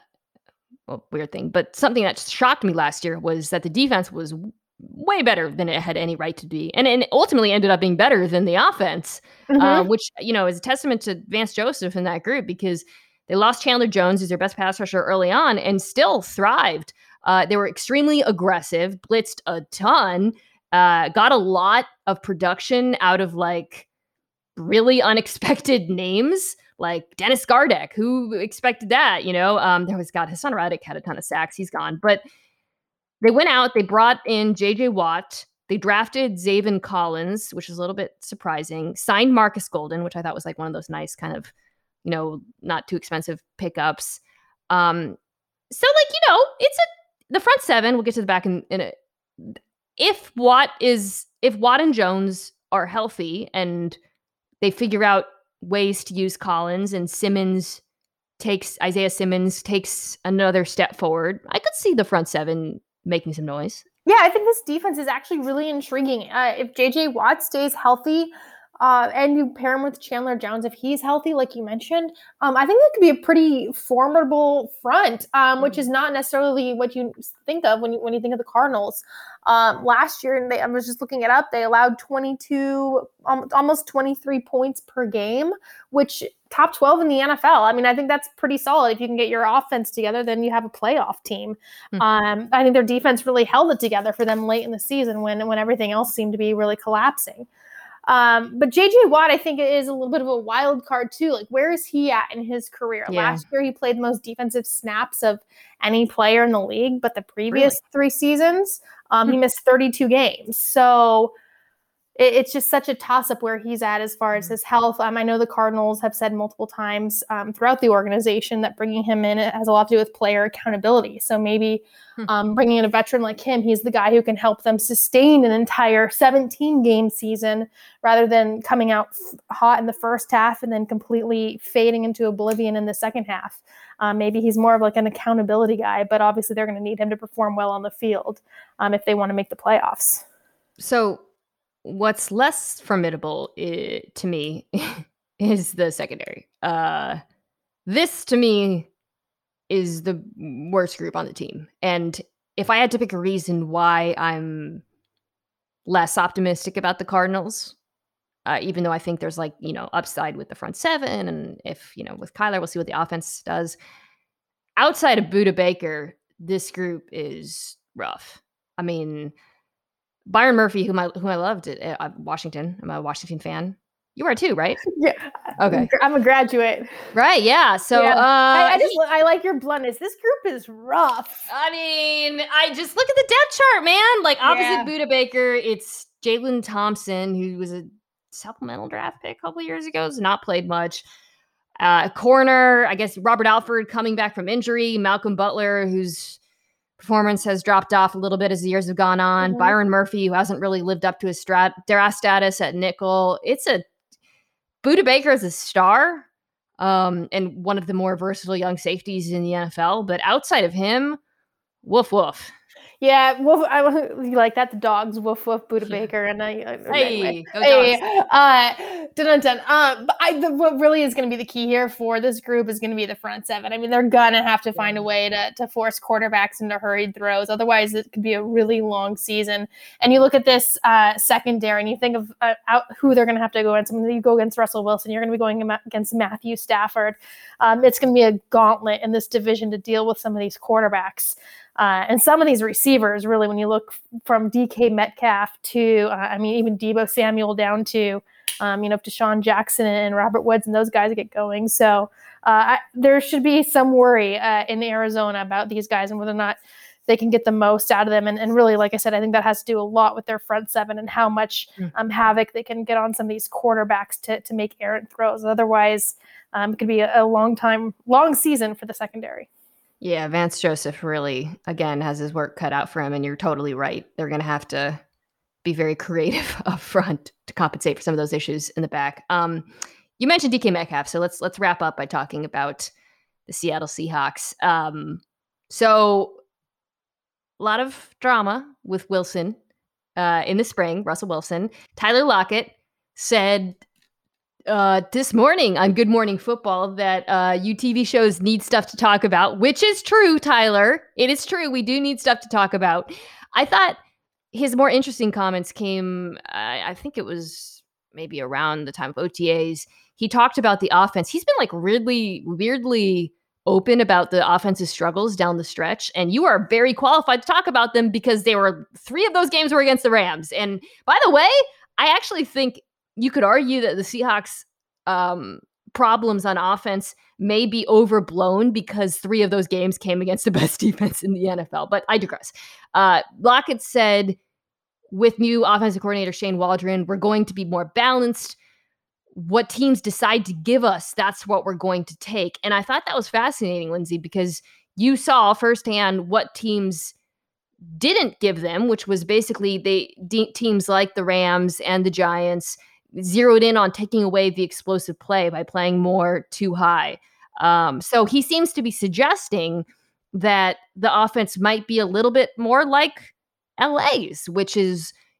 but something that shocked me last year was that the defense was way better than it had any right to be. And ultimately ended up being better than the offense, which, is a testament to Vance Joseph in that group, because they lost Chandler Jones, who's their best pass rusher early on, and still thrived. They were extremely aggressive, blitzed a ton, got a lot of production out of really unexpected names like Dennis Gardeck. Who expected that? There was Hassan Reddick had a ton of sacks. He's gone. But they went out, they brought in J.J. Watt. They drafted Zaven Collins, which is a little bit surprising. Signed Marcus Golden, which I thought was one of those nice kind of, not too expensive pickups. So it's the front seven. We'll get to the back in a. If Watt and Jones are healthy and they figure out ways to use Collins, and Isaiah Simmons takes another step forward, I could see the front seven making some noise. Yeah, I think this defense is actually really intriguing. If JJ Watt stays healthy, And you pair him with Chandler Jones if he's healthy, like you mentioned. I think that could be a pretty formidable front, which is not necessarily what you think of when you think of the Cardinals. Last year, and I was just looking it up, they allowed 22, almost 23 points per game, which top 12 in the NFL. I mean, I think that's pretty solid. If you can get your offense together, then you have a playoff team. I think their defense really held it together for them late in the season when everything else seemed to be really collapsing. But JJ Watt, I think, is a little bit of a wild card too. Like, where is he at in his career? Yeah. Last year, he played the most defensive snaps of any player in the league, but the previous 3 seasons, he missed 32 games. So it's just such a toss-up where he's at as far as his health. I know the Cardinals have said multiple times throughout the organization that bringing him in has a lot to do with player accountability. So maybe bringing in a veteran like him, he's the guy who can help them sustain an entire 17-game season rather than coming out hot in the first half and then completely fading into oblivion in the second half. Maybe he's more of like an accountability guy, but obviously they're going to need him to perform well on the field if they want to make the playoffs. So what's less formidable to me is the secondary. This, to me, is the worst group on the team. And if I had to pick a reason why I'm less optimistic about the Cardinals, even though I think there's upside with the front seven, and if, with Kyler, we'll see what the offense does. Outside of Budda Baker, this group is rough. I mean, Byron Murphy, whom I loved at Washington. I'm a Washington fan. You are too, right? Yeah. Okay. I'm a graduate. Right. Yeah. So yeah. I like your bluntness. This group is rough. I mean, I just look at the depth chart, man. Like opposite Budda Baker, it's Jalen Thompson, who was a supplemental draft pick a couple years ago, has not played much. Corner, I guess Robert Alford coming back from injury. Malcolm Butler, whose performance has dropped off a little bit as the years have gone on. Mm-hmm. Byron Murphy, who hasn't really lived up to his draft status at nickel. Budda Baker is a star and one of the more versatile young safeties in the NFL. But outside of him, woof, woof. Yeah, woof. You like that? The dogs, woof, woof, Budda Baker, and hey, go dogs. Dun. But what really is going to be the key here for this group is going to be the front seven. I mean, they're gonna have to find a way to force quarterbacks into hurried throws. Otherwise, it could be a really long season. And you look at this secondary, and you think of who they're going to have to go against. When you go against Russell Wilson, you're going to be going against Matthew Stafford. It's going to be a gauntlet in this division to deal with some of these quarterbacks. And some of these receivers, really, when you look from DK Metcalf to, even Deebo Samuel down to, Deshaun Jackson and Robert Woods, and those guys get going. So there should be some worry in Arizona about these guys and whether or not they can get the most out of them. And really, like I said, I think that has to do a lot with their front seven and how much havoc they can get on some of these quarterbacks to make errant throws. Otherwise, it could be a long season for the secondary. Yeah, Vance Joseph really, again, has his work cut out for him, and you're totally right. They're going to have to be very creative up front to compensate for some of those issues in the back. You mentioned DK Metcalf, so let's wrap up by talking about the Seattle Seahawks. So a lot of drama with Wilson in the spring, Russell Wilson. Tyler Lockett said this morning on Good Morning Football that UTV shows need stuff to talk about, which is true, Tyler. It is true. We do need stuff to talk about. I thought his more interesting comments came, I think it was maybe around the time of OTAs. He talked about the offense. He's been weirdly open about the offensive struggles down the stretch. And you are very qualified to talk about them because 3 of those games were against the Rams. And by the way, I actually think you could argue that the Seahawks problems on offense may be overblown because 3 of those games came against the best defense in the NFL. But I digress. Lockett said, with new offensive coordinator Shane Waldron, we're going to be more balanced. What teams decide to give us, that's what we're going to take. And I thought that was fascinating, Lindsay, because you saw firsthand what teams didn't give them, which was basically teams like the Rams and the Giants zeroed in on taking away the explosive play by playing more too high. So he seems to be suggesting that the offense might be a little bit more like LA's, which is,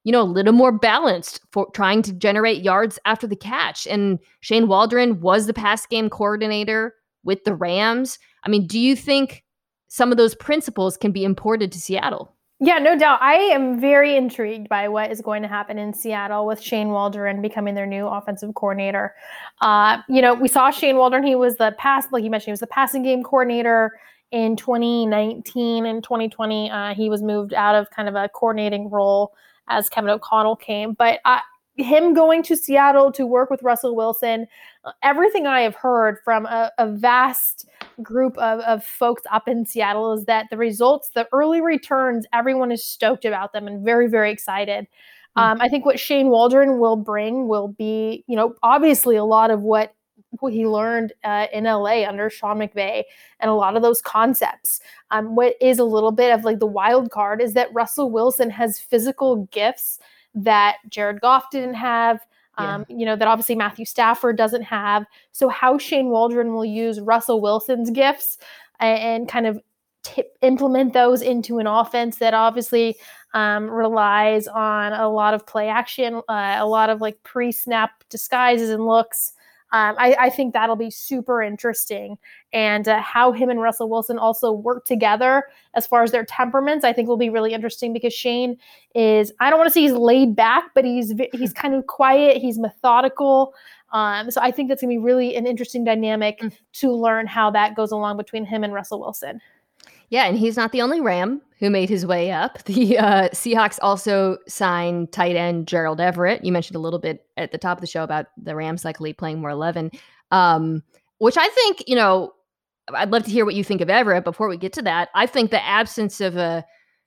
a little more balanced for trying to generate yards after the catch. And Shane Waldron was the pass game coordinator with the Rams. I mean, do you think some of those principles can be imported to Seattle? Yeah, no doubt. I am very intrigued by what is going to happen in Seattle with Shane Waldron becoming their new offensive coordinator. We saw Shane Waldron. He was like you mentioned, he was the passing game coordinator in 2019 and 2020. He was moved out of kind of a coordinating role as Kevin O'Connell came. But him going to Seattle to work with Russell Wilson, everything I have heard from a vast group of folks up in Seattle is that the results, the early returns, everyone is stoked about them and very, very excited. I think what Shane Waldron will bring will be, obviously a lot of what he learned in LA under Sean McVay and a lot of those concepts. What is a little bit of like the wild card is that Russell Wilson has physical gifts that Jared Goff didn't have, that obviously Matthew Stafford doesn't have. So how Shane Waldron will use Russell Wilson's gifts and kind of implement those into an offense that obviously relies on a lot of play action, a lot of like pre-snap disguises and looks. I think that'll be super interesting. And how him and Russell Wilson also work together as far as their temperaments, I think will be really interesting because Shane is, I don't want to say he's laid back, but he's kind of quiet. He's methodical. So I think that's going to be really an interesting dynamic to learn how that goes along between him and Russell Wilson. Yeah, and he's not the only Ram who made his way up. The Seahawks also signed tight end Gerald Everett. You mentioned a little bit at the top of the show about the Rams likely playing more 11, which I think, I'd love to hear what you think of Everett. Before we get to that, I think the absence of a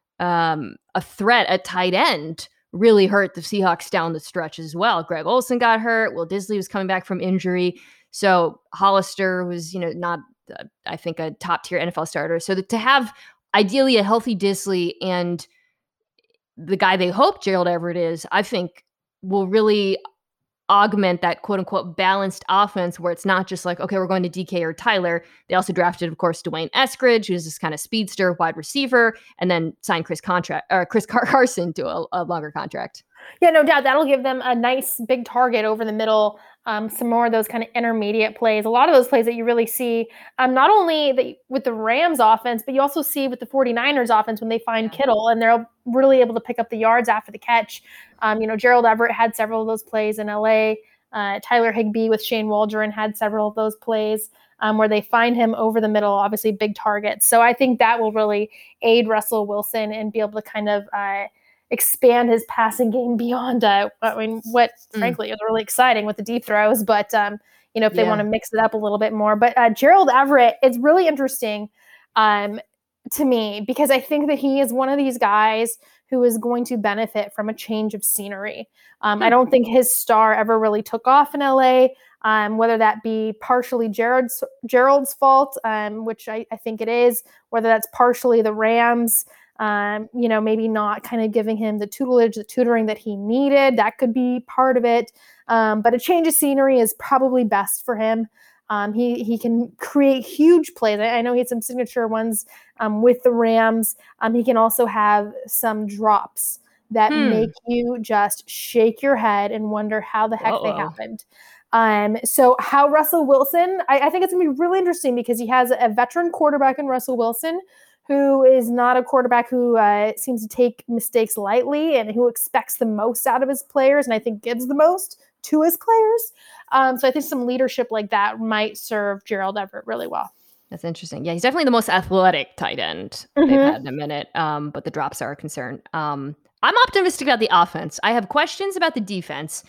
threat at tight end really hurt the Seahawks down the stretch as well. Greg Olsen got hurt. Will Disley was coming back from injury. So Hollister was, not I think a top tier NFL starter. So to have ideally a healthy Disley and the guy they hope Gerald Everett is, I think will really augment that quote unquote balanced offense where it's not just like, okay, we're going to DK or Tyler. They also drafted, of course, Dwayne Eskridge, who's this kind of speedster wide receiver, and then signed Chris Carson to a longer contract. Yeah, no doubt. That'll give them a nice big target over the middle. Some more of those kind of intermediate plays. A lot of those plays that you really see, not only with the Rams offense, but you also see with the 49ers offense when they find Kittle and they're really able to pick up the yards after the catch. Gerald Everett had several of those plays in LA. Tyler Higbee with Shane Waldron had several of those plays where they find him over the middle, obviously big targets. So I think that will really aid Russell Wilson and be able to kind of expand his passing game beyond what frankly is really exciting with the deep throws, but if they want to mix it up a little bit more. But Gerald Everett is really interesting to me because I think that he is one of these guys who is going to benefit from a change of scenery. I don't think his star ever really took off in LA, whether that be partially Gerald's fault, which I think it is, whether that's partially the Rams, maybe not kind of giving him the tutoring that he needed. That could be part of it. But a change of scenery is probably best for him. He can create huge plays. I know he had some signature ones with the Rams. He can also have some drops that make you just shake your head and wonder how the heck they happened. So how Russell Wilson, I think it's going to be really interesting because he has a veteran quarterback in Russell Wilson who is not a quarterback who seems to take mistakes lightly and who expects the most out of his players and I think gives the most to his players. So I think some leadership like that might serve Gerald Everett really well. That's interesting. Yeah, he's definitely the most athletic tight end they've had in a minute, but the drops are a concern. I'm optimistic about the offense. I have questions about the defense,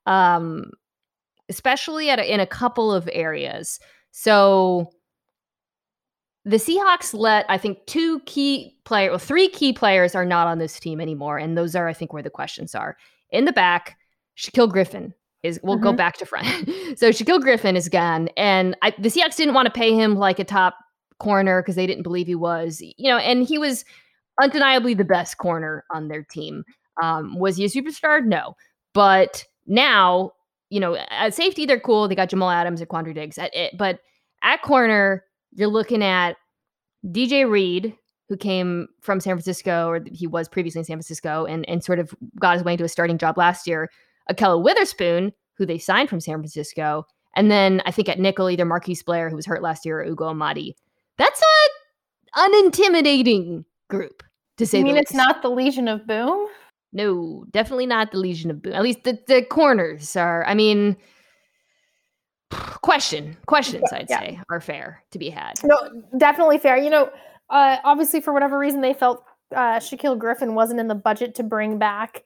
especially in a couple of areas. So the Seahawks let, I think, three key players are not on this team anymore. And those are, I think, where the questions are. In the back, Shaquill Griffin we'll go back to front. So Shaquill Griffin is gone. And the Seahawks didn't want to pay him like a top corner because they didn't believe he was, and he was undeniably the best corner on their team. Was he a superstar? No. But now, at safety, they're cool. They got Jamal Adams and Quandre Diggs. But at corner, you're looking at DJ Reed, who came from San Francisco, or he was previously in San Francisco, and sort of got his way into a starting job last year. Ahkello Witherspoon, who they signed from San Francisco. And then I think at nickel, either Marquise Blair, who was hurt last year, or Ugo Amadi. That's an unintimidating group, to say the least. You mean it's not the Legion of Boom? No, definitely not the Legion of Boom. At least the corners are, I mean, questions, I'd say, are fair to be had. No, definitely fair. You know, obviously, for whatever reason, they felt Shaquill Griffin wasn't in the budget to bring back.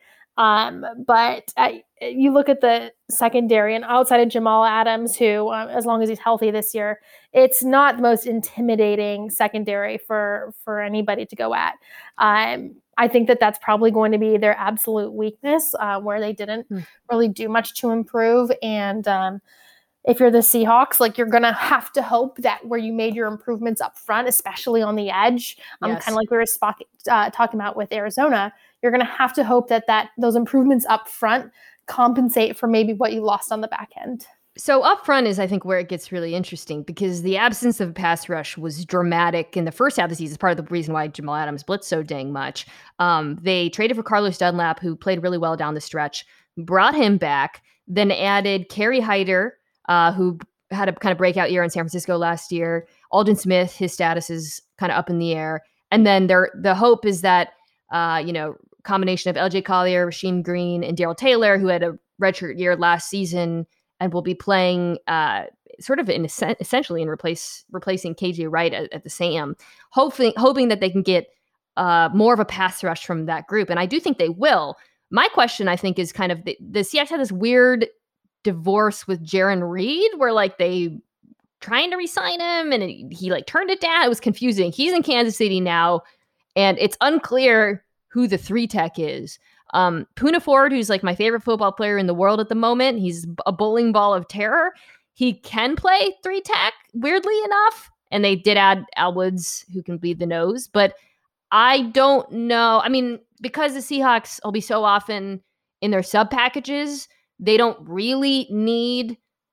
But you look at the secondary, and outside of Jamal Adams, who, as long as he's healthy this year, it's not the most intimidating secondary for anybody to go at. I think that's probably going to be their absolute weakness, where they didn't really do much to improve. And if you're the Seahawks, like, you're going to have to hope that where you made your improvements up front, especially on the edge, kind of like we were talking about with Arizona, you're going to have to hope that those improvements up front compensate for maybe what you lost on the back end. So up front is, I think, where it gets really interesting, because the absence of a pass rush was dramatic in the first half of the season. It's part of the reason why Jamal Adams blitzed so dang much. They traded for Carlos Dunlap, who played really well down the stretch, brought him back, then added Kerry Hyder, who had a kind of breakout year in San Francisco last year. Aldon Smith, his status is kind of up in the air. And then the hope is that, combination of LJ Collier, Rasheem Green, and Darrell Taylor, who had a redshirt year last season and will be playing sort of essentially in replacing KJ Wright at the SAM, hoping that they can get more of a pass rush from that group. And I do think they will. My question, I think, is kind of the Seahawks had this weird divorce with Jarran Reed, where like they trying to re-sign him and he like turned it down. It was confusing. He's in Kansas City now, and it's unclear who the 3 tech is. Poona Ford, who's like my favorite football player in the world at the moment, he's a bowling ball of terror. He can play 3 tech, weirdly enough. And they did add Al Woods, who can bleed the nose. But I don't know. I mean, because the Seahawks will be so often in their sub packages, they don't really need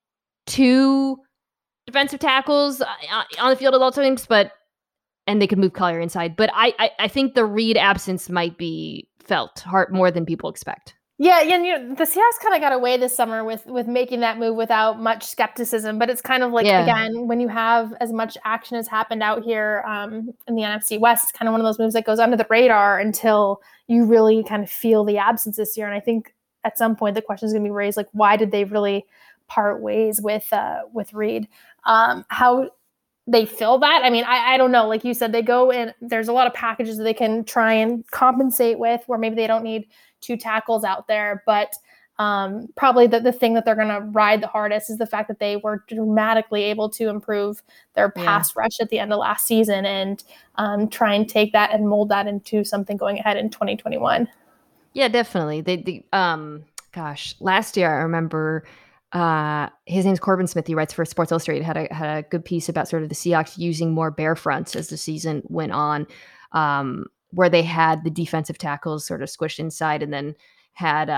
2 defensive tackles on the field at all times, and they could move Collier inside. But I think the Reed absence might be felt more than people expect. Yeah, the Seahawks kind of got away this summer with making that move without much skepticism. But it's kind of like, again, when you have as much action as happened out here in the NFC West, it's kind of one of those moves that goes under the radar until you really kind of feel the absence this year. And I think at some point the question is going to be raised, like, why did they really part ways with Reed? How they fill that? I mean, I don't know. Like you said, they go in, there's a lot of packages that they can try and compensate with, where maybe they don't need 2 tackles out there. But probably the thing that they're going to ride the hardest is the fact that they were dramatically able to improve their pass rush at the end of last season, and try and take that and mold that into something going ahead in 2021. Yeah, definitely. Last year I remember his name's Corbin Smith. He writes for Sports Illustrated. Had a good piece about sort of the Seahawks using more bare fronts as the season went on, where they had the defensive tackles sort of squished inside, and then had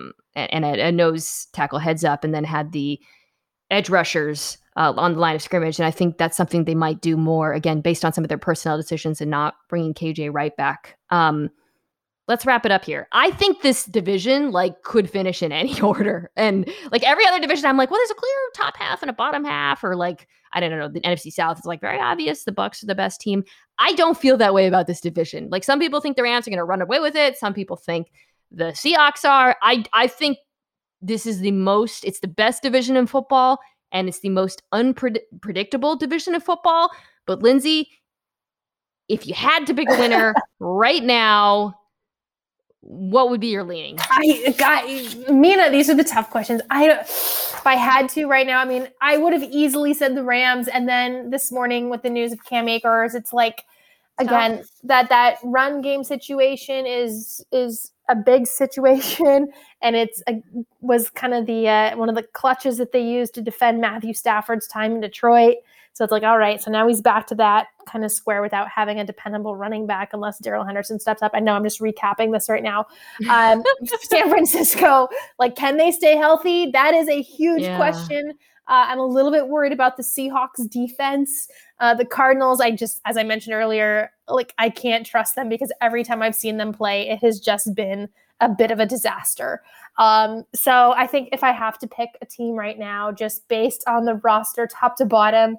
a nose tackle heads up, and then had the edge rushers on the line of scrimmage. And I think that's something they might do more, again, based on some of their personnel decisions and not bringing KJ Wright back. Let's wrap it up here. I think this division could finish in any order. And every other division, I'm like, well, there's a clear top half and a bottom half, or I don't know, the NFC South is very obvious. The Bucs are the best team. I don't feel that way about this division. Some people think the Rams are going to run away with it. Some people think the Seahawks are. I think this is it's the best division in football, and it's the most unpredictable division of football. But Lindsay, if you had to pick a winner right now, what would be your leaning? Mina, these are the tough questions. If I had to right now, I mean, I would have easily said the Rams. And then this morning with the news of Cam Akers, it's again, that run game situation is a big situation. And was kind of the one of the clutches that they used to defend Matthew Stafford's time in Detroit. So it's all right. So now he's back to that kind of square without having a dependable running back, unless Darrell Henderson steps up. I know I'm just recapping this right now. San Francisco, can they stay healthy? That is a huge question. I'm a little bit worried about the Seahawks defense. The Cardinals, as I mentioned earlier, like I can't trust them because every time I've seen them play, it has just been a bit of a disaster. So I think if I have to pick a team right now, just based on the roster top to bottom,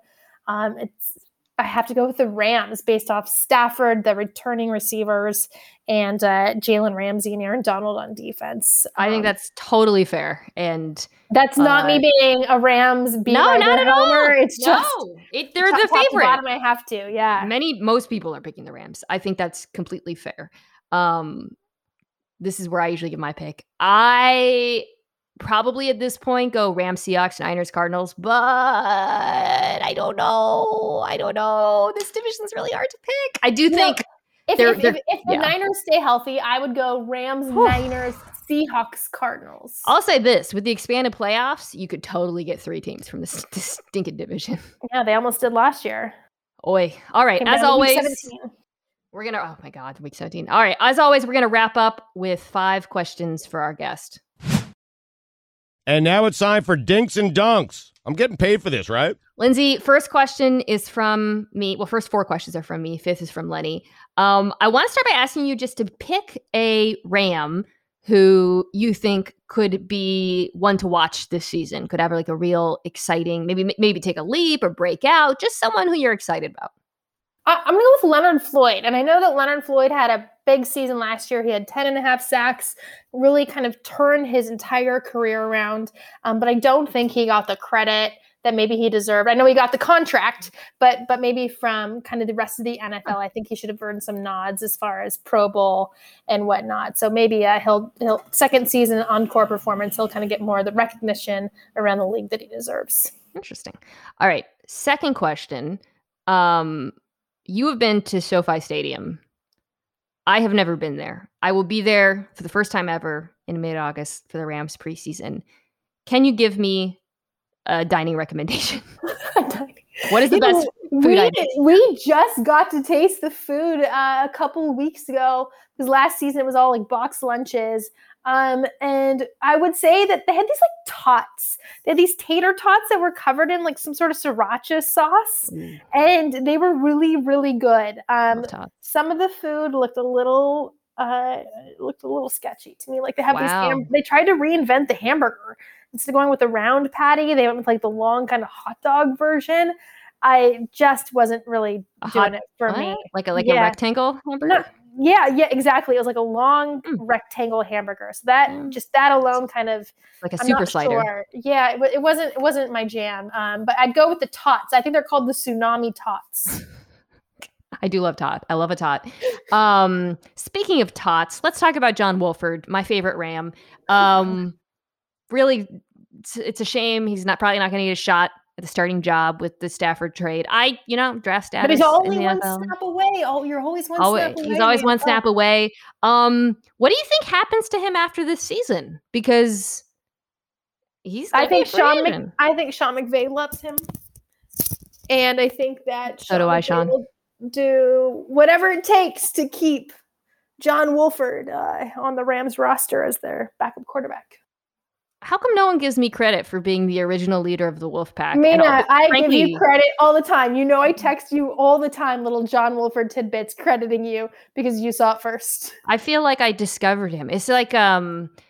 I have to go with the Rams based off Stafford, the returning receivers, and Jalen Ramsey and Aaron Donald on defense. I think that's totally fair. And that's not me being a Rams beat not at all. It's just they're the favorite. To bottom, I have to. Yeah. Most people are picking the Rams. I think that's completely fair. This is where I usually give my pick. I probably at this point go Rams, Seahawks, Niners, Cardinals, but I don't know. This division's really hard to pick. I do think if the Niners stay healthy, I would go Rams, Niners, Seahawks, Cardinals. I'll say this, with the expanded playoffs, you could totally get 3 teams from this stinking division. Yeah, they almost did last year. Oi. All right, as always, we're going to, oh my God, week 17. All right, as always, we're going to wrap up with 5 questions for our guest. And now it's time for Dinks and Dunks. I'm getting paid for this, right? Lindsay, first question is from me. Well, first 4 questions are from me. 5th is from Lenny. I want to start by asking you just to pick a Ram who you think could be one to watch this season, could have like a real exciting, maybe take a leap or break out, just someone who you're excited about. I'm going to go with Leonard Floyd. And I know that Leonard Floyd had a big season last year. He had 10.5 sacks, really kind of turned his entire career around. But I don't think he got the credit that maybe he deserved. I know he got the contract, but maybe from kind of the rest of the NFL, I think he should have earned some nods as far as Pro Bowl and whatnot. So maybe he'll second season encore performance, he'll kind of get more of the recognition around the league that he deserves. Interesting. All right. Second question. You have been to SoFi Stadium. I have never been there. I will be there for the first time ever in mid-August for the Rams preseason. Can you give me a dining recommendation? What is the best food item? We just got to taste the food a couple of weeks ago because last season it was all like box lunches. And I would say that they had these like tots. They had these tater tots that were covered in like some sort of sriracha sauce, and they were really, really good. Some of the food looked a little sketchy to me. Like they have they tried to reinvent the hamburger instead of going with the round patty. They went with like the long kind of hot dog version. I just wasn't really doing it for me. Like a rectangle hamburger. Yeah, exactly. It was like a long rectangle hamburger. So that alone kind of like a super slider. Sure. Yeah, it wasn't my jam. But I'd go with the tots. I think they're called the Tsunami Tots. I do love tot. I love a tot. Speaking of tots, let's talk about John Wolford, my favorite Ram. Really, it's a shame he's probably not going to get a shot at the starting job with the Stafford trade. Draft status. But he's only one snap away. You're always one snap away. He's always one snap away. What do you think happens to him after this season? Because I think Sean McVay loves him, and I think that Sean will do whatever it takes to keep John Wolford on the Rams roster as their backup quarterback. How come no one gives me credit for being the original leader of the Wolfpack? Mina, I give you credit all the time. You know I text you all the time little John Wolford tidbits crediting you because you saw it first. I feel like I discovered him. It's like we have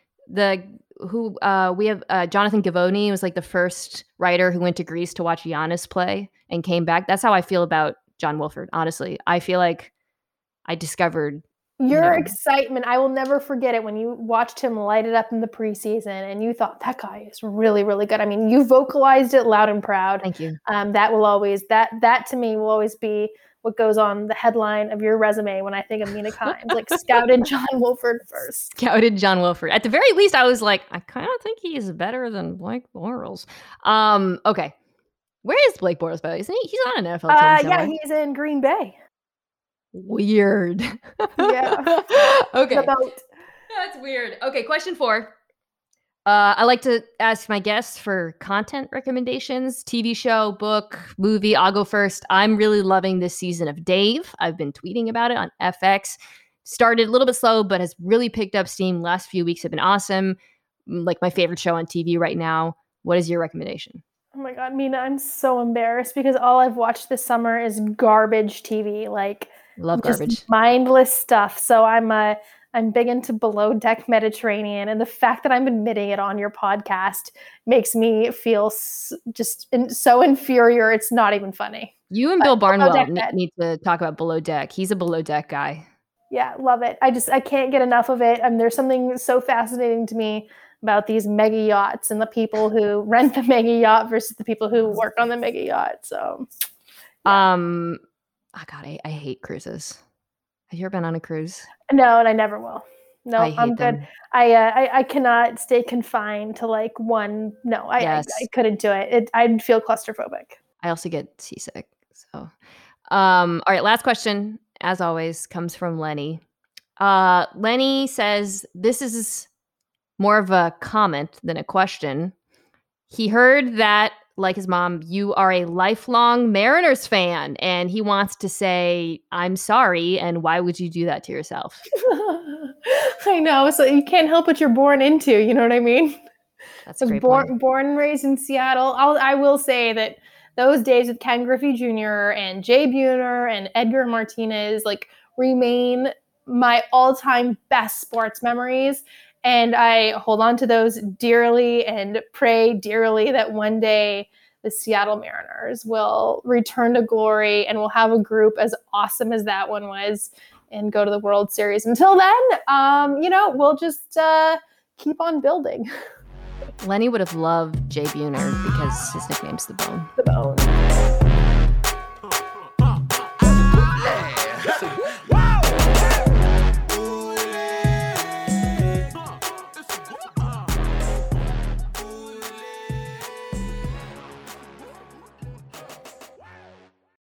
Jonathan Givony was like the first writer who went to Greece to watch Giannis play and came back. That's how I feel about John Wolford, honestly. I feel like I discovered your excitement. I will never forget it when you watched him light it up in the preseason and you thought that guy is really, really good. I mean, you vocalized it loud and proud. Thank you. That will always, that to me will always be what goes on the headline of your resume when I think of Mina Kimes, like scouted John Wolford first. Scouted John Wolford. At the very least, I was like, I kind of think he is better than Blake Bortles. Okay. Where is Blake Bortles, by the way? Isn't he? He's on an NFL team somewhere. Yeah, he's in Green Bay. Weird. Yeah. Okay. That's weird. Okay, question 4. I like to ask my guests for content recommendations, TV show, book, movie. I'll go first. I'm really loving this season of Dave. I've been tweeting about it on FX. Started a little bit slow, but has really picked up steam. Last few weeks have been awesome. Like my favorite show on TV right now. What is your recommendation? Oh my God, Mina, I'm so embarrassed because all I've watched this summer is garbage TV, like Love just garbage. mindless stuff. So I'm big into Below Deck Mediterranean, and the fact that I'm admitting it on your podcast makes me feel so inferior. It's not even funny. You and But Bill Barnwell Below Deck need to talk about Below Deck. He's a Below Deck guy. Yeah, love it. I can't get enough of it. And there's something so fascinating to me about these mega yachts and the people who rent the mega yacht versus the people who work on the mega yacht. So, yeah. Oh God, I hate cruises. Have you ever been on a cruise? No, and I never will. No, I'm good. Them. I cannot stay confined to like one. No, I couldn't do it. I'd feel claustrophobic. I also get seasick. So, all right, last question, as always, comes from Lenny. Lenny says, this is more of a comment than a question. He heard that, like his mom, you are a lifelong Mariners fan, and he wants to say, I'm sorry, and why would you do that to yourself? I know. So you can't help what you're born into. You know what I mean? That's a great point. Born and raised in Seattle. I will say that those days with Ken Griffey Jr. and Jay Buhner and Edgar Martinez like remain my all-time best sports memories. And I hold on to those dearly and pray dearly that one day the Seattle Mariners will return to glory and we'll have a group as awesome as that one was and go to the World Series. Until then, we'll just keep on building. Lenny would have loved Jay Buhner because his nickname's The Bone. The Bone.